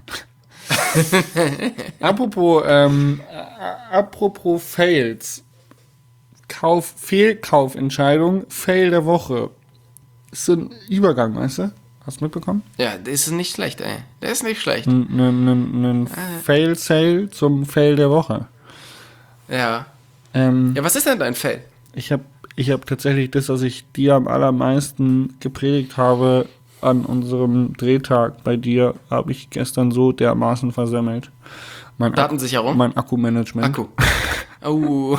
apropos, ähm, äh, apropos Fails. Kauf, Fehlkaufentscheidung, Fail der Woche. Ist so ein Übergang, weißt du? Hast du mitbekommen? Ja, das ist nicht schlecht, ey. Der ist nicht schlecht. Ein, ein, ein, ein Fail-Sale zum Fail der Woche. Ja. Ähm, Ja, was ist denn dein Fail? Ich habe ich hab tatsächlich das, was ich dir am allermeisten gepredigt habe an unserem Drehtag bei dir, habe ich gestern so dermaßen versemmelt. Mein Datensicherung? Akku, mein Akkumanagement. Akku. Oh.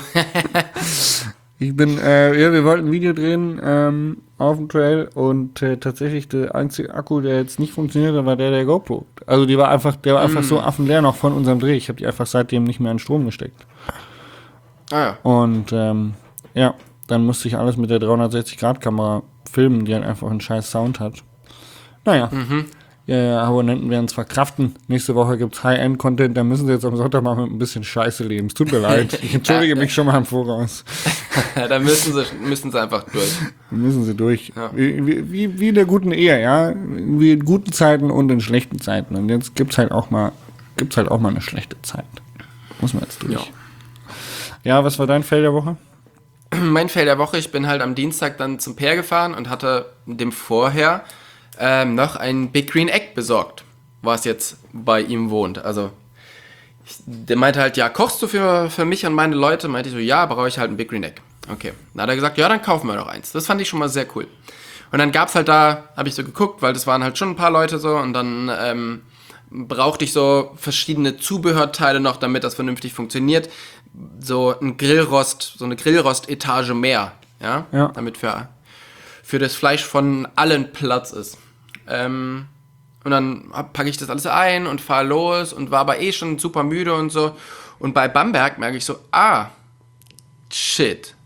Ich bin, äh, ja, wir wollten ein Video drehen ähm, auf dem Trail und äh, tatsächlich der einzige Akku, der jetzt nicht funktionierte, war der der GoPro. Also die war einfach, der war einfach Mm. so affenleer noch von unserem Dreh. Ich habe die einfach seitdem nicht mehr in Strom gesteckt. Ah ja. Und ähm, ja, dann musste ich alles mit der dreihundertsechzig Grad Kamera filmen, die halt einfach einen scheiß Sound hat. Naja, Mhm. ja, Abonnenten werden es verkraften. Nächste Woche gibt's High-End-Content, da müssen sie jetzt am Sonntag mal mit ein bisschen Scheiße leben. Es tut mir leid. Ich entschuldige mich schon mal im Voraus. Da müssen sie, müssen sie einfach durch. Da müssen sie durch. Ja. Wie, wie, wie, wie in der guten Ehe, ja. Wie in guten Zeiten und in schlechten Zeiten. Und jetzt gibt's halt auch mal, gibt's halt auch mal eine schlechte Zeit. Muss man jetzt durch. Ja. Ja, was war dein Fail der Woche? Mein Fail der Woche, ich bin halt am Dienstag dann zum Peer gefahren und hatte dem vorher ähm, noch ein Big Green Egg besorgt, was jetzt bei ihm wohnt. Also, ich, der meinte halt, ja, kochst du für, für mich und meine Leute? Meinte ich so, ja, brauche ich halt ein Big Green Egg. Okay. Dann hat er gesagt, ja, dann kaufen wir noch eins. Das fand ich schon mal sehr cool. Und dann gab's halt da, habe ich so geguckt, weil das waren halt schon ein paar Leute so und dann ähm, brauchte ich so verschiedene Zubehörteile noch, damit das vernünftig funktioniert. So ein Grillrost, so eine Grillrost-Etage mehr, ja, Ja. damit für, für das Fleisch von allen Platz ist. Ähm, und dann packe ich das alles ein und fahre los und war aber eh schon super müde und so. Und bei Bamberg merke ich so, ah, shit,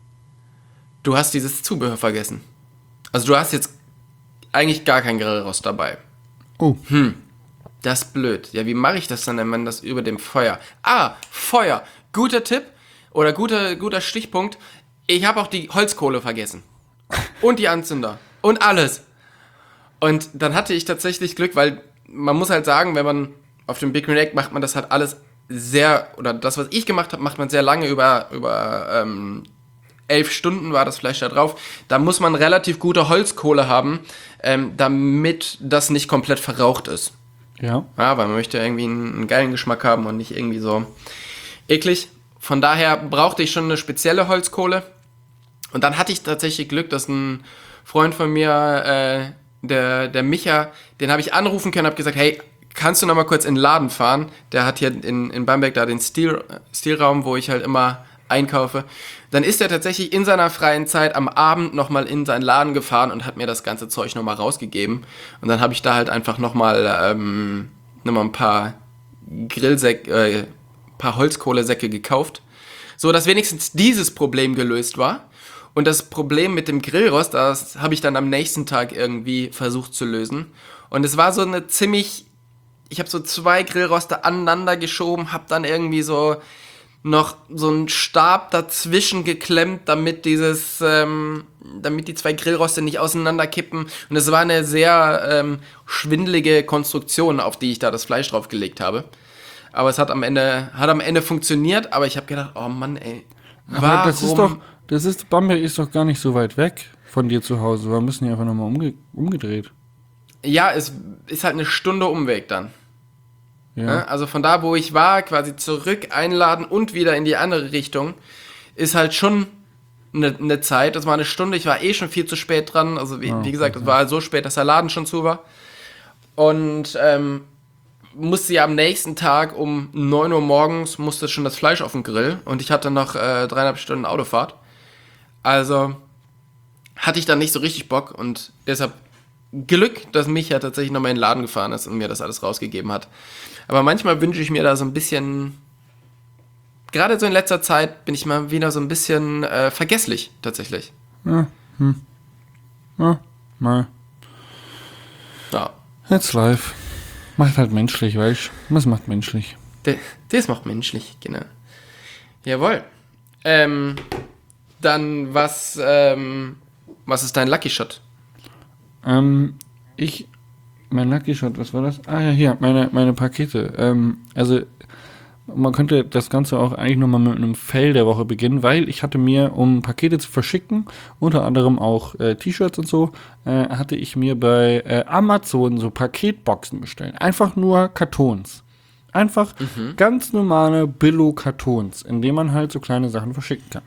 du hast dieses Zubehör vergessen. Also du hast jetzt eigentlich gar kein Grillrost dabei. Oh. Das ist blöd. Ja, wie mache ich das dann, wenn man das über dem Feuer... Ah, Feuer. Guter Tipp oder guter, guter Stichpunkt. Ich habe auch die Holzkohle vergessen. Und die Anzünder. Und alles. Und dann hatte ich tatsächlich Glück, weil man muss halt sagen, wenn man auf dem Big Green Egg macht man das halt alles sehr... Oder das, was ich gemacht habe, macht man sehr lange über... über ähm, elf Stunden war das Fleisch da drauf. Da muss man relativ gute Holzkohle haben, ähm, damit das nicht komplett verraucht ist. Ja. Ja, weil man möchte irgendwie einen, einen geilen Geschmack haben und nicht irgendwie so eklig. Von daher brauchte ich schon eine spezielle Holzkohle. Und dann hatte ich tatsächlich Glück, dass ein Freund von mir, äh, der, der Micha, den habe ich anrufen können, habe gesagt, hey, kannst du noch mal kurz in den Laden fahren? Der hat hier in, in Bamberg da den Stil, Stilraum, wo ich halt immer einkaufe. Dann ist er tatsächlich in seiner freien Zeit am Abend nochmal in seinen Laden gefahren und hat mir das ganze Zeug nochmal rausgegeben. Und dann habe ich da halt einfach nochmal ähm, noch mal ein paar Grillsäcke, äh, paar Holzkohlesäcke gekauft. So, dass wenigstens dieses Problem gelöst war. Und das Problem mit dem Grillrost, das habe ich dann am nächsten Tag irgendwie versucht zu lösen. Und es war so eine ziemlich... Ich habe so zwei Grillroste aneinander geschoben, habe dann irgendwie so... noch so einen Stab dazwischen geklemmt, damit dieses, ähm, damit die zwei Grillroste nicht auseinanderkippen. Und es war eine sehr ähm, schwindelige Konstruktion, auf die ich da das Fleisch draufgelegt habe. Aber es hat am Ende, hat am Ende funktioniert, aber ich habe gedacht, oh Mann, ey. Aber warum? das ist doch, das ist, Bamberg ist doch gar nicht so weit weg von dir zu Hause. Wir müssen ja einfach nochmal umge- umgedreht. Ja, es ist halt eine Stunde Umweg dann. Ja. Ja, also von da, wo ich war, quasi zurück einladen und wieder in die andere Richtung, ist halt schon eine, eine Zeit. Das war eine Stunde, ich war eh schon viel zu spät dran. Also wie, Oh, wie gesagt, es okay. war halt so spät, dass der Laden schon zu war. Und ähm, musste ja am nächsten Tag um neun Uhr morgens, musste schon das Fleisch auf den Grill. Und ich hatte noch äh, dreieinhalb Stunden Autofahrt. Also hatte ich dann nicht so richtig Bock und deshalb Glück, dass Micha tatsächlich nochmal in den Laden gefahren ist und mir das alles rausgegeben hat. Aber manchmal wünsche ich mir da so ein bisschen, gerade so in letzter Zeit bin ich mal wieder so ein bisschen äh, vergesslich, tatsächlich. Ja, hm. Ja, mal. Ja, It's life. Macht halt menschlich, weißt du? Das macht menschlich. de, das macht menschlich, genau. Jawohl. Ähm, dann, was, ähm, was ist dein Lucky Shot? Ähm, ich, mein Lucky Shot, was war das? Ah ja, hier, meine, meine Pakete. Ähm, also, man könnte das Ganze auch eigentlich nochmal mit einem Fail der Woche beginnen, weil ich hatte mir, um Pakete zu verschicken, unter anderem auch äh, T-Shirts und so, äh, hatte ich mir bei äh, Amazon so Paketboxen bestellt. Einfach nur Kartons. Einfach Mhm. ganz normale Billo-Kartons, in denen man halt so kleine Sachen verschicken kann.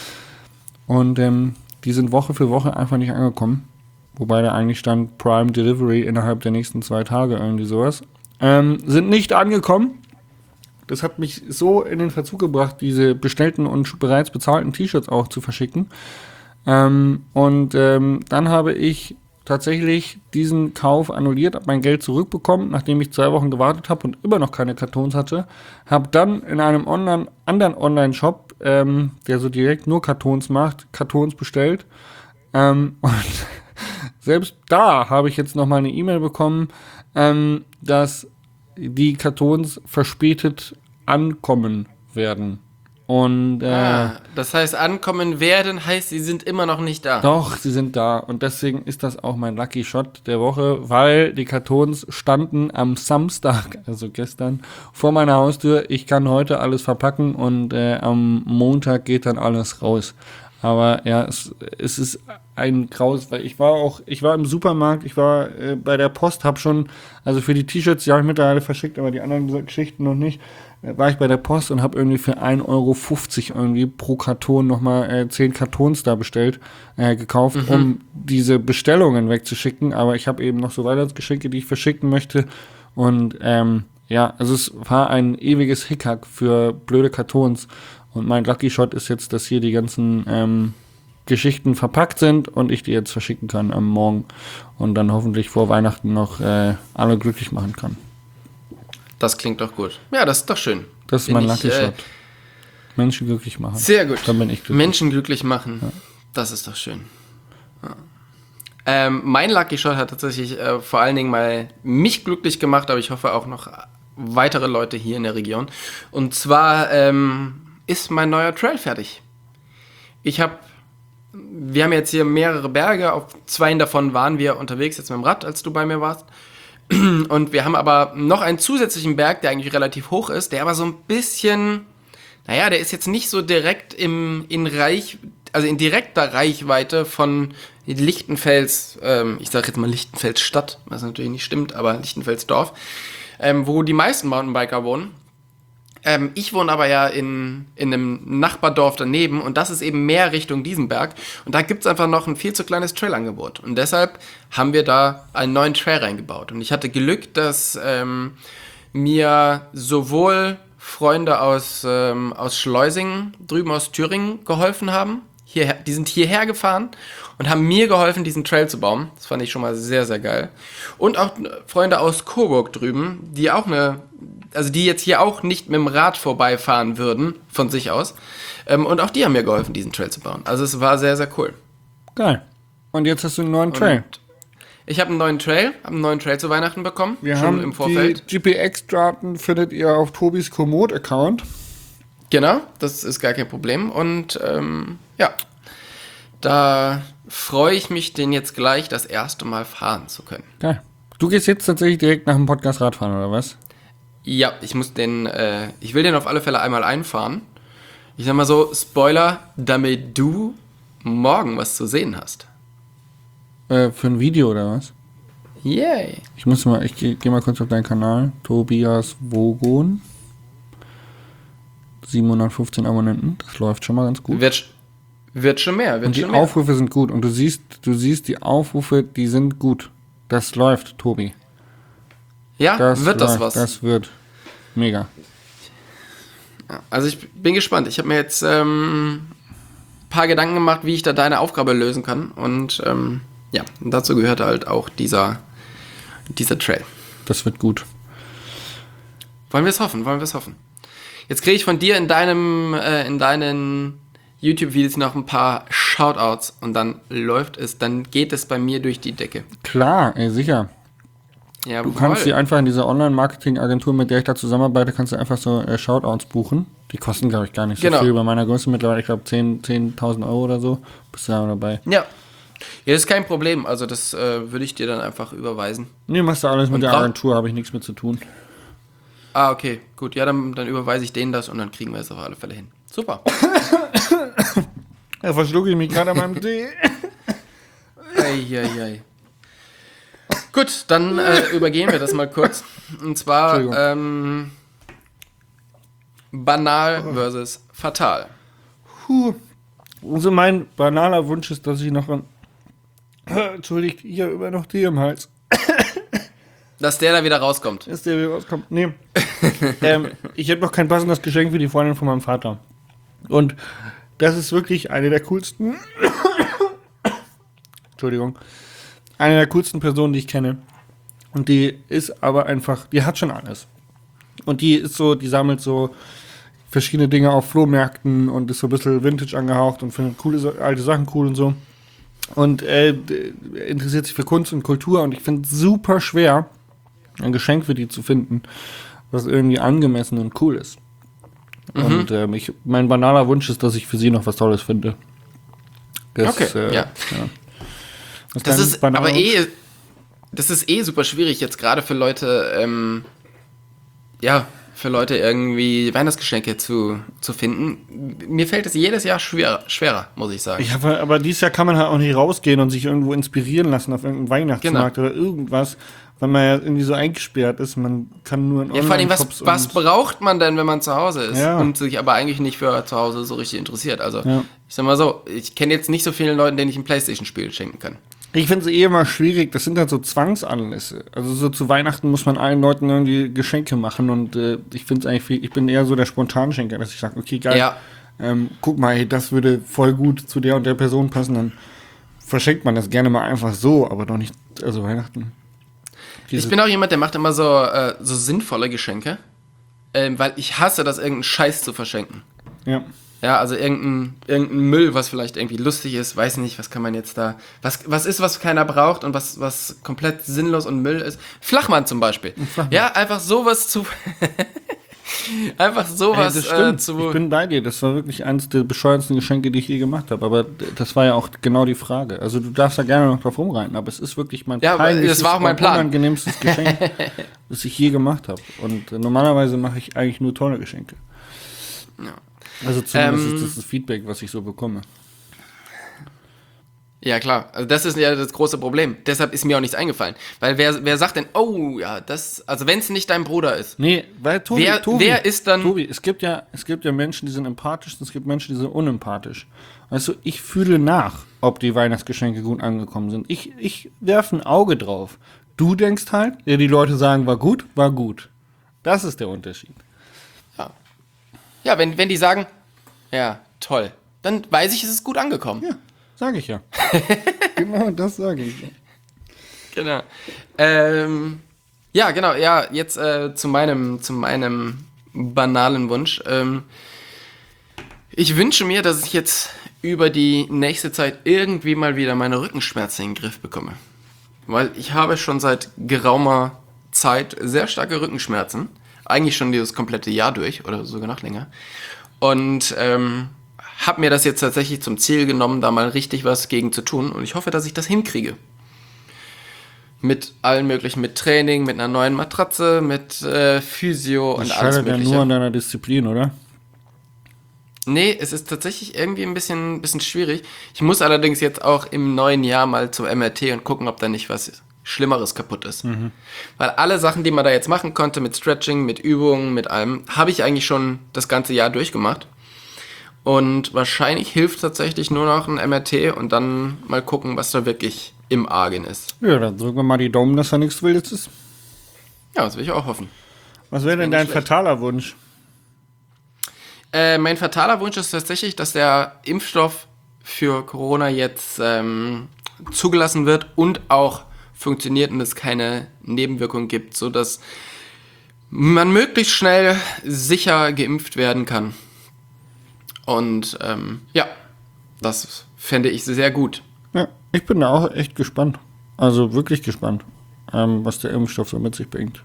Und ähm, die sind Woche für Woche einfach nicht angekommen. Wobei da eigentlich stand Prime Delivery innerhalb der nächsten zwei Tage, irgendwie sowas. Ähm, sind nicht angekommen. Das hat mich so in den Verzug gebracht, diese bestellten und bereits bezahlten T-Shirts auch zu verschicken. Ähm, und ähm, dann habe ich tatsächlich diesen Kauf annulliert, habe mein Geld zurückbekommen, nachdem ich zwei Wochen gewartet habe und immer noch keine Kartons hatte. Habe dann in einem online, anderen Online-Shop, ähm, der so direkt nur Kartons macht, Kartons bestellt. Ähm, und selbst da habe ich jetzt noch mal eine E-Mail bekommen, ähm, dass die Kartons verspätet ankommen werden. Und äh, Ah, das heißt, ankommen werden, heißt, sie sind immer noch nicht da. doch, sie sind da. Und deswegen ist das auch mein Lucky Shot der Woche, weil die Kartons standen am Samstag, also gestern, vor meiner Haustür. Ich kann heute alles verpacken und äh, am Montag geht dann alles raus. Aber ja, es, es ist ein Graus, weil ich war auch, ich war im Supermarkt, ich war äh, bei der Post, hab schon, also für die T-Shirts, die habe ich mittlerweile verschickt, aber die anderen Geschichten noch nicht, äh, war ich bei der Post und habe irgendwie für ein Euro fünfzig irgendwie pro Karton nochmal äh, zehn Kartons da bestellt, äh, gekauft, Mhm. um diese Bestellungen wegzuschicken, aber ich habe eben noch so Weihnachtsgeschenke, die ich verschicken möchte und ähm, ja, also es war ein ewiges Hickhack für blöde Kartons. Und mein Lucky Shot ist jetzt, dass hier die ganzen ähm, Geschichten verpackt sind und ich die jetzt verschicken kann am Morgen und dann hoffentlich vor Weihnachten noch äh, alle glücklich machen kann. Das klingt doch gut. Ja, das ist doch schön. Das ist Bin mein ich, Lucky äh, Shot. Menschen glücklich machen. Sehr gut. Dann bin ich glücklich. Menschen glücklich machen. Das ist doch schön. Ja. Ähm, mein Lucky Shot hat tatsächlich äh, vor allen Dingen mal mich glücklich gemacht, aber ich hoffe auch noch weitere Leute hier in der Region. Und zwar ähm, ist mein neuer Trail fertig. Ich habe, wir haben jetzt hier mehrere Berge, auf zwei davon waren wir unterwegs, jetzt mit dem Rad, als du bei mir warst. Und wir haben aber noch einen zusätzlichen Berg, der eigentlich relativ hoch ist, der aber so ein bisschen, naja, der ist jetzt nicht so direkt im, in Reich, also in direkter Reichweite von Lichtenfels, ähm, ich sage jetzt mal Lichtenfels Stadt, was natürlich nicht stimmt, aber Lichtenfels Dorf, ähm, wo die meisten Mountainbiker wohnen. Ähm, ich wohne aber ja in, in einem Nachbardorf daneben und das ist eben mehr Richtung diesen Berg. Und da gibt es einfach noch ein viel zu kleines Trailangebot. Und deshalb haben wir da einen neuen Trail reingebaut. Und ich hatte Glück, dass ähm, mir sowohl Freunde aus, ähm, aus Schleusingen, drüben aus Thüringen, geholfen haben. Hierher, die sind hierher gefahren und haben mir geholfen, diesen Trail zu bauen. Das fand ich schon mal sehr, sehr geil. Und auch Freunde aus Coburg drüben, die auch eine, also die jetzt hier auch nicht mit dem Rad vorbeifahren würden, von sich aus. Ähm, und auch die haben mir geholfen, diesen Trail zu bauen. Also es war sehr, sehr cool. Geil. Und jetzt hast du einen neuen Trail. Und ich habe einen neuen Trail, habe einen neuen Trail zu Weihnachten bekommen, Wir schon haben im Vorfeld. die G P X-Daten findet ihr auf Tobis Komoot-Account. Genau, das ist gar kein Problem. Und ähm, ja, da freue ich mich, den jetzt gleich das erste Mal fahren zu können. Geil. Du gehst jetzt tatsächlich direkt nach dem Podcast Radfahren, oder was? Ja, ich muss den, äh, ich will den auf alle Fälle einmal einfahren. Ich sag mal so, Spoiler, damit du morgen was zu sehen hast. Äh, für ein Video, oder was? Yay. Ich muss mal, ich gehe geh mal kurz auf deinen Kanal. Tobias Wogon. siebenhundertfünfzehn Abonnenten. Das läuft schon mal ganz gut. Wird, wird schon mehr. Wird und die schon mehr. Aufrufe sind gut. Und du siehst, du siehst, die Aufrufe, die sind gut. Das läuft, Tobi. Ja, Das wird das läuft, was? Das wird mega. Ja, also ich bin gespannt. Ich habe mir jetzt ähm, ein paar Gedanken gemacht, wie ich da deine Aufgabe lösen kann. Und ähm, ja, dazu gehört halt auch dieser, dieser Trail. Das wird gut. Wollen wir es hoffen, wollen wir es hoffen. Jetzt kriege ich von dir in deinem, äh, in deinen YouTube-Videos noch ein paar Shoutouts und dann läuft es, dann geht es bei mir durch die Decke. Klar, ey, sicher. Ja, Du kannst die einfach in dieser Online-Marketing-Agentur, mit der ich da zusammenarbeite, kannst du einfach so äh, Shoutouts buchen. Die kosten, glaube ich, gar nicht so Genau. viel. Bei meiner Größe mittlerweile, ich glaube, zehntausend Euro oder so. Bist du da dabei? Ja. Ja, das ist kein Problem. Also das äh, würde ich dir dann einfach überweisen. Nee, machst du alles mit Und der bra- Agentur, habe ich nichts mit zu tun. Ah, okay. Gut, ja, dann, dann überweise ich denen das und dann kriegen wir es auf alle Fälle hin. Super. Ja, verschlucke ich mich gerade an meinem Tee. Eieiei. Gut, dann äh, übergehen wir das mal kurz. Und zwar Entschuldigung. ähm, banal versus fatal. Puh. Also mein banaler Wunsch ist, dass ich noch ein... Entschuldigt, ich habe immer noch Tee im Hals. Dass der da wieder rauskommt. Ist der wieder rauskommt? Nee. ähm, ich habe noch kein passendes Geschenk für die Freundin von meinem Vater. Und das ist wirklich eine der coolsten... Entschuldigung. Eine der coolsten Personen, die ich kenne. Und die ist aber einfach... Die hat schon alles. Und die ist so... Die sammelt so verschiedene Dinge auf Flohmärkten und ist so ein bisschen Vintage angehaucht und findet coole, Sa- alte Sachen cool und so. Und äh, d- interessiert sich für Kunst und Kultur. Und ich finde es super schwer, ein Geschenk für die zu finden, was irgendwie angemessen und cool ist. Mhm. Und ähm, ich, mein banaler Wunsch ist, dass ich für sie noch was Tolles finde. Das, Okay, äh, ja. Was Das dein ist banaler aber Wunsch? eh, das ist eh super schwierig jetzt gerade für Leute, ähm, ja, für Leute irgendwie Weihnachtsgeschenke zu, zu finden. Mir fällt es jedes Jahr schwer, schwerer, muss ich sagen. Ja, aber, aber dieses Jahr kann man halt auch nicht rausgehen und sich irgendwo inspirieren lassen auf irgendeinem Weihnachtsmarkt Genau. oder irgendwas, weil man ja irgendwie so eingesperrt ist. Man kann nur in Ja, vor allem, was, Online-Shops was und- braucht man denn, wenn man zu Hause ist Ja. und sich aber eigentlich nicht für zu Hause so richtig interessiert? Also, Ja. ich sag mal so, ich kenne jetzt nicht so vielen Leuten, denen ich ein Playstation-Spiel schenken kann. Ich finde es eh immer schwierig, das sind halt so Zwangsanlässe. Also so zu Weihnachten muss man allen Leuten irgendwie Geschenke machen und äh, ich finde es eigentlich, viel, ich bin eher so der Spontanschenker, dass ich sage, okay, geil, Ja. ähm, guck mal, hey, das würde voll gut zu der und der Person passen, dann verschenkt man das gerne mal einfach so, aber doch nicht, also Weihnachten. Diese- Ich bin auch jemand, der macht immer so, äh, so sinnvolle Geschenke, ähm, weil ich hasse das, irgendeinen Scheiß zu verschenken. ja. Ja, also irgendein, irgendein Müll, was vielleicht irgendwie lustig ist, weiß nicht, was kann man jetzt da, was, was ist, was keiner braucht und was, was komplett sinnlos und Müll ist. Flachmann zum Beispiel. Flachmann. Ja, einfach sowas zu, einfach Ey, sowas das äh, stimmt. zu, Ich bin bei dir. Das war wirklich eines der bescheuertsten Geschenke, die ich je gemacht habe. Aber d- das war ja auch genau die Frage. Also du darfst da gerne noch drauf rumreiten, aber es ist wirklich mein Ja, aber peinlichstes das war auch mein und Plan. unangenehmstes Geschenk, das ich je gemacht habe. Und äh, normalerweise mache ich eigentlich nur tolle Geschenke. Ja. Also zumindest Ähm, ist das das Feedback, was ich so bekomme. Ja, klar. Also das ist ja das große Problem. Deshalb ist mir auch nichts eingefallen. Weil wer, wer sagt denn, oh ja, das, also wenn es nicht dein Bruder ist. Nee, weil Tobi, Wer- Tobi, wer ist dann- Tobi, es gibt ja, es gibt ja Menschen, die sind empathisch und es gibt Menschen, die sind unempathisch. Also ich fühle nach, ob die Weihnachtsgeschenke gut angekommen sind. Ich, ich werfe ein Auge drauf. Du denkst halt, ja, die Leute sagen, war gut, war gut. Das ist der Unterschied. Ja, ja wenn, wenn die sagen, ja, toll, dann weiß ich, es ist gut angekommen. Ja, sage ich ja. Genau, das sage ich. Genau. Ähm, ja, genau, ja, jetzt äh, zu meinem, zu meinem banalen Wunsch. Ähm, ich wünsche mir, dass ich jetzt über die nächste Zeit irgendwie mal wieder meine Rückenschmerzen in den Griff bekomme. Weil ich habe schon seit geraumer Zeit sehr starke Rückenschmerzen. Eigentlich schon dieses komplette Jahr durch oder sogar noch länger. Und ähm, habe mir das jetzt tatsächlich zum Ziel genommen, da mal richtig was gegen zu tun. Und ich hoffe, dass ich das hinkriege. Mit allen möglichen, mit Training, mit einer neuen Matratze, mit äh, Physio Das und alles scheitert ja mögliche. nur an deiner Disziplin, oder? Nee, es ist tatsächlich irgendwie ein bisschen, bisschen schwierig. Ich muss allerdings jetzt auch im neuen Jahr mal zum M R T und gucken, ob da nicht was Schlimmeres kaputt ist. Mhm. Weil alle Sachen, die man da jetzt machen konnte, mit Stretching, mit Übungen, mit allem, habe ich eigentlich schon das ganze Jahr durchgemacht. Und wahrscheinlich hilft tatsächlich nur noch ein M R T und dann mal gucken, was da wirklich im Argen ist. Ja, dann drücken wir mal die Daumen, dass da nichts Wildes ist. Ja, das will ich auch hoffen. Was wäre denn dein fataler Wunsch? Äh, mein fataler Wunsch ist tatsächlich, dass der Impfstoff für Corona jetzt ähm, zugelassen wird und auch funktioniert und es keine Nebenwirkungen gibt, sodass man möglichst schnell sicher geimpft werden kann. Und ähm, ja, das fände ich sehr gut. Ja, ich bin da auch echt gespannt. Also wirklich gespannt, ähm, was der Impfstoff so mit sich bringt.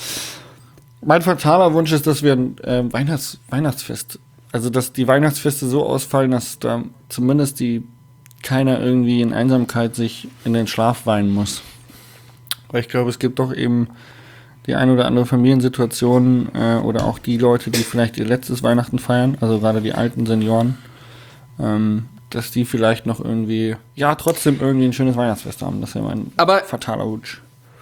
Mein fataler Wunsch ist, dass wir ein äh, Weihnachts- Weihnachtsfest, also dass die Weihnachtsfeste so ausfallen, dass da zumindest die keiner irgendwie in Einsamkeit sich in den Schlaf weinen muss. Weil ich glaube, es gibt doch eben die eine oder andere Familiensituation äh, oder auch die Leute, die vielleicht ihr letztes Weihnachten feiern, also gerade die alten Senioren, ähm, dass die vielleicht noch irgendwie, ja, trotzdem irgendwie ein schönes Weihnachtsfest haben. Das wäre mein Aber fataler Wunsch.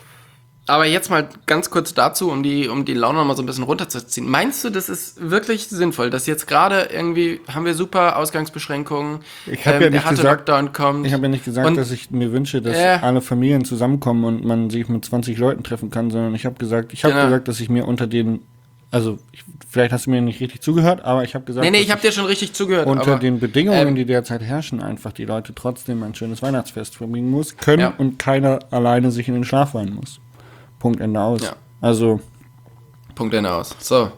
Aber jetzt mal ganz kurz dazu, um die, um die Laune mal so ein bisschen runterzuziehen. Meinst du, das ist wirklich sinnvoll, dass jetzt gerade irgendwie, haben wir super Ausgangsbeschränkungen, ich hab ähm, ja der nicht harte gesagt, Lockdown kommt. Ich habe ja nicht gesagt, und, dass ich mir wünsche, dass äh, alle Familien zusammenkommen und man sich mit zwanzig Leuten treffen kann, sondern ich habe gesagt, ich habe genau. gesagt, dass ich mir unter den, also ich, vielleicht hast du mir nicht richtig zugehört, aber ich habe gesagt, nee, nee, ich habe dir schon richtig zugehört. Unter aber, den Bedingungen, ähm, die derzeit herrschen, einfach die Leute trotzdem ein schönes Weihnachtsfest verbringen muss, können ja. und keiner alleine sich in den Schlaf weinen muss. Punkt, Ende aus. Ja. Also. Punkt, Ende aus. So.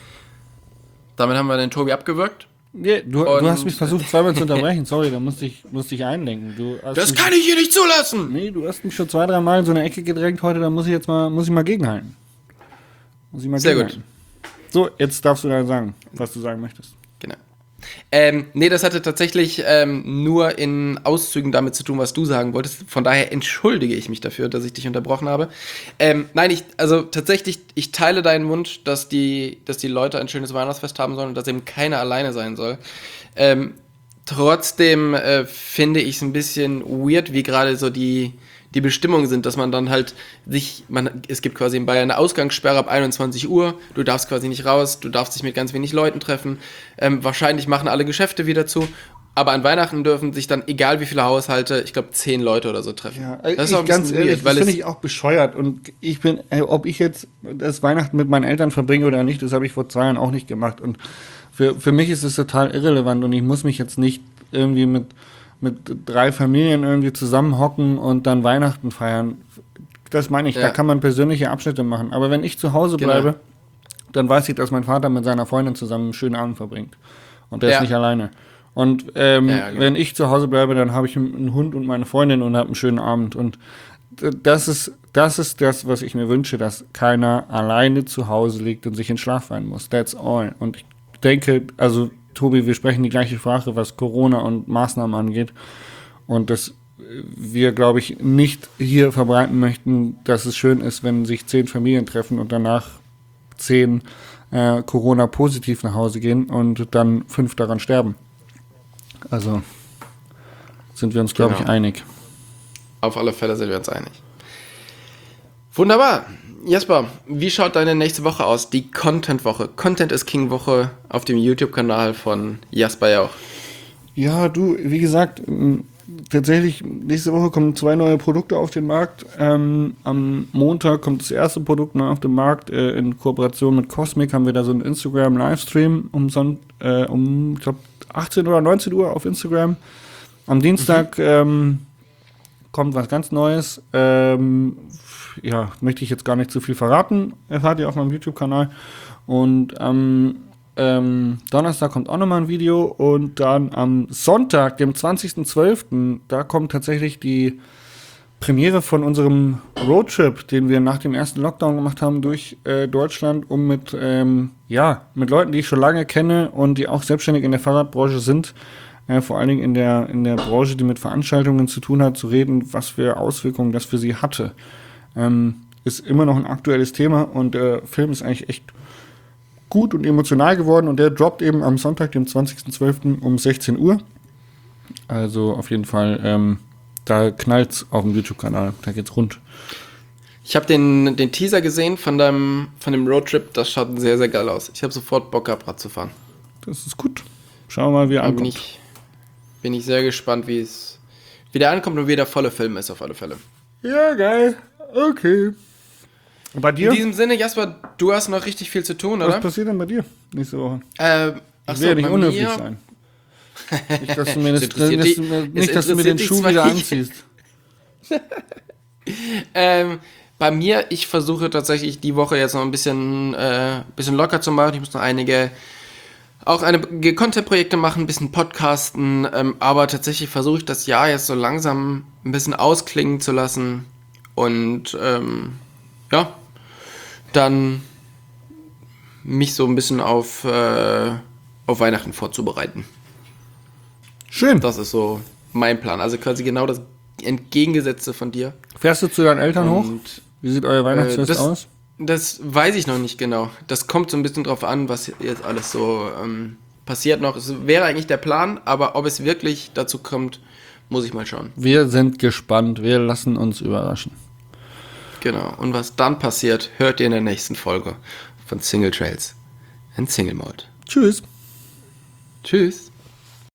Damit haben wir den Tobi abgewürgt. Nee, du, du hast mich versucht zweimal zu unterbrechen. Sorry, da musste ich, musste ich einlenken. Du hast Das mich, kann ich hier nicht zulassen! Nee, du hast mich schon zwei, drei Mal in so eine Ecke gedrängt heute, da muss ich jetzt mal, muss ich mal gegenhalten. Muss ich mal Sehr gegenhalten. Gut. So, jetzt darfst du dann sagen, was du sagen möchtest. Genau. Ähm, nee, das hatte tatsächlich ähm, nur in Auszügen damit zu tun, was du sagen wolltest. Von daher entschuldige ich mich dafür, dass ich dich unterbrochen habe. Ähm, nein, ich, also tatsächlich, ich teile deinen Wunsch, dass die, dass die Leute ein schönes Weihnachtsfest haben sollen und dass eben keiner alleine sein soll. Ähm, trotzdem äh, finde ich es ein bisschen weird, wie gerade so die, die Bestimmungen sind, dass man dann halt sich, man, es gibt quasi in Bayern eine Ausgangssperre ab einundzwanzig Uhr, du darfst quasi nicht raus, du darfst dich mit ganz wenig Leuten treffen, ähm, wahrscheinlich machen alle Geschäfte wieder zu, aber an Weihnachten dürfen sich dann, egal wie viele Haushalte, ich glaube zehn Leute oder so treffen. Ja, das ist ich, auch ein ganz bisschen ehrlich, weird, weil das es finde ich auch bescheuert und ich bin, äh, ob ich jetzt das Weihnachten mit meinen Eltern verbringe oder nicht, das habe ich vor zwei Jahren auch nicht gemacht und für, für mich ist es total irrelevant und ich muss mich jetzt nicht irgendwie mit mit drei Familien irgendwie zusammenhocken und dann Weihnachten feiern. Das meine ich, ja. Da kann man persönliche Abschnitte machen. Aber wenn ich zu Hause bleibe, genau. Dann weiß ich, dass mein Vater mit seiner Freundin zusammen einen schönen Abend verbringt. Und der ja. ist nicht alleine. Und ähm, ja, genau. wenn ich zu Hause bleibe, dann habe ich einen Hund und meine Freundin und habe einen schönen Abend. Und das ist, das ist das, was ich mir wünsche, dass keiner alleine zu Hause liegt und sich in Schlaf weinen muss. That's all. Und ich denke, also Tobi, wir sprechen die gleiche Sprache, was Corona und Maßnahmen angeht. Und dass wir, glaube ich, nicht hier verbreiten möchten, dass es schön ist, wenn sich zehn Familien treffen und danach zehn äh, Corona-positiv nach Hause gehen und dann fünf daran sterben. Also sind wir uns, glaube genau. ich, einig. Auf alle Fälle sind wir uns einig. Wunderbar. Jesper, wie schaut deine nächste Woche aus? Die Content-Woche. Content is King-Woche auf dem YouTube-Kanal von Jasper Jauch. Ja, du, wie gesagt, tatsächlich, nächste Woche kommen zwei neue Produkte auf den Markt. Ähm, am Montag kommt das erste Produkt neu auf den Markt. Äh, in Kooperation mit Cosmic haben wir da so einen Instagram-Livestream um, Son- äh, um ich glaube, achtzehn oder neunzehn Uhr auf Instagram. Am Dienstag mhm. ähm, kommt was ganz Neues. Ähm, ja, möchte ich jetzt gar nicht zu viel verraten. Erfahrt ihr auf meinem YouTube-Kanal. Und am ähm, Donnerstag kommt auch nochmal ein Video. Und dann am Sonntag, dem zwanzigsten zwölften, da kommt tatsächlich die Premiere von unserem Roadtrip, den wir nach dem ersten Lockdown gemacht haben durch äh, Deutschland, um mit, ähm, ja, mit Leuten, die ich schon lange kenne und die auch selbstständig in der Fahrradbranche sind, äh, vor allen Dingen in der, in der Branche, die mit Veranstaltungen zu tun hat, zu reden, was für Auswirkungen das für sie hatte. Ähm, ist immer noch ein aktuelles Thema und der Film ist eigentlich echt gut und emotional geworden und der droppt eben am Sonntag, dem zwanzigsten zwölften um sechzehn Uhr. Also auf jeden Fall ähm, Da knallt's auf dem YouTube-Kanal. Da geht's rund. Ich habe den, den Teaser gesehen von deinem, von dem Roadtrip. Das schaut sehr, sehr geil aus. Ich habe sofort Bock gehabt, Rad zu fahren. Das ist gut. Schauen wir mal, wie er Da bin ankommt. ich, bin ich sehr gespannt, wie es wie der ankommt und wie der volle Film ist auf alle Fälle. Ja, geil. Okay. Und bei dir? In diesem Sinne, Jasper, du hast noch richtig viel zu tun, Was oder? passiert denn bei dir nächste Woche? Äh, Ich achso, will ja nicht bei unhöflich mir- sein. Nicht, dass du mir, das, Es interessiert dass dich- du mir, es nicht, dass du mir den interessiert dich Schuh zwar wieder nicht. anziehst. Ähm, bei mir, ich versuche tatsächlich die Woche jetzt noch ein bisschen, äh, bisschen locker zu machen. Ich muss noch einige, auch einige Content-Projekte machen, ein bisschen podcasten, ähm, aber tatsächlich versuche ich das Jahr jetzt so langsam ein bisschen ausklingen zu lassen und ähm, ja, dann mich so ein bisschen auf, äh, auf Weihnachten vorzubereiten. Schön. Das ist so mein Plan. Also quasi genau das Entgegengesetzte von dir. Fährst du zu deinen Eltern hoch? Und Wie sieht euer Weihnachtsfest Äh, das, aus? Das weiß ich noch nicht genau. Das kommt so ein bisschen drauf an, was jetzt alles so ähm, passiert noch. Es wäre eigentlich der Plan, aber ob es wirklich dazu kommt, muss ich mal schauen. Wir sind gespannt. Wir lassen uns überraschen. Genau. Und was dann passiert, hört ihr in der nächsten Folge von Single Trails and Single Malt. Tschüss. Tschüss.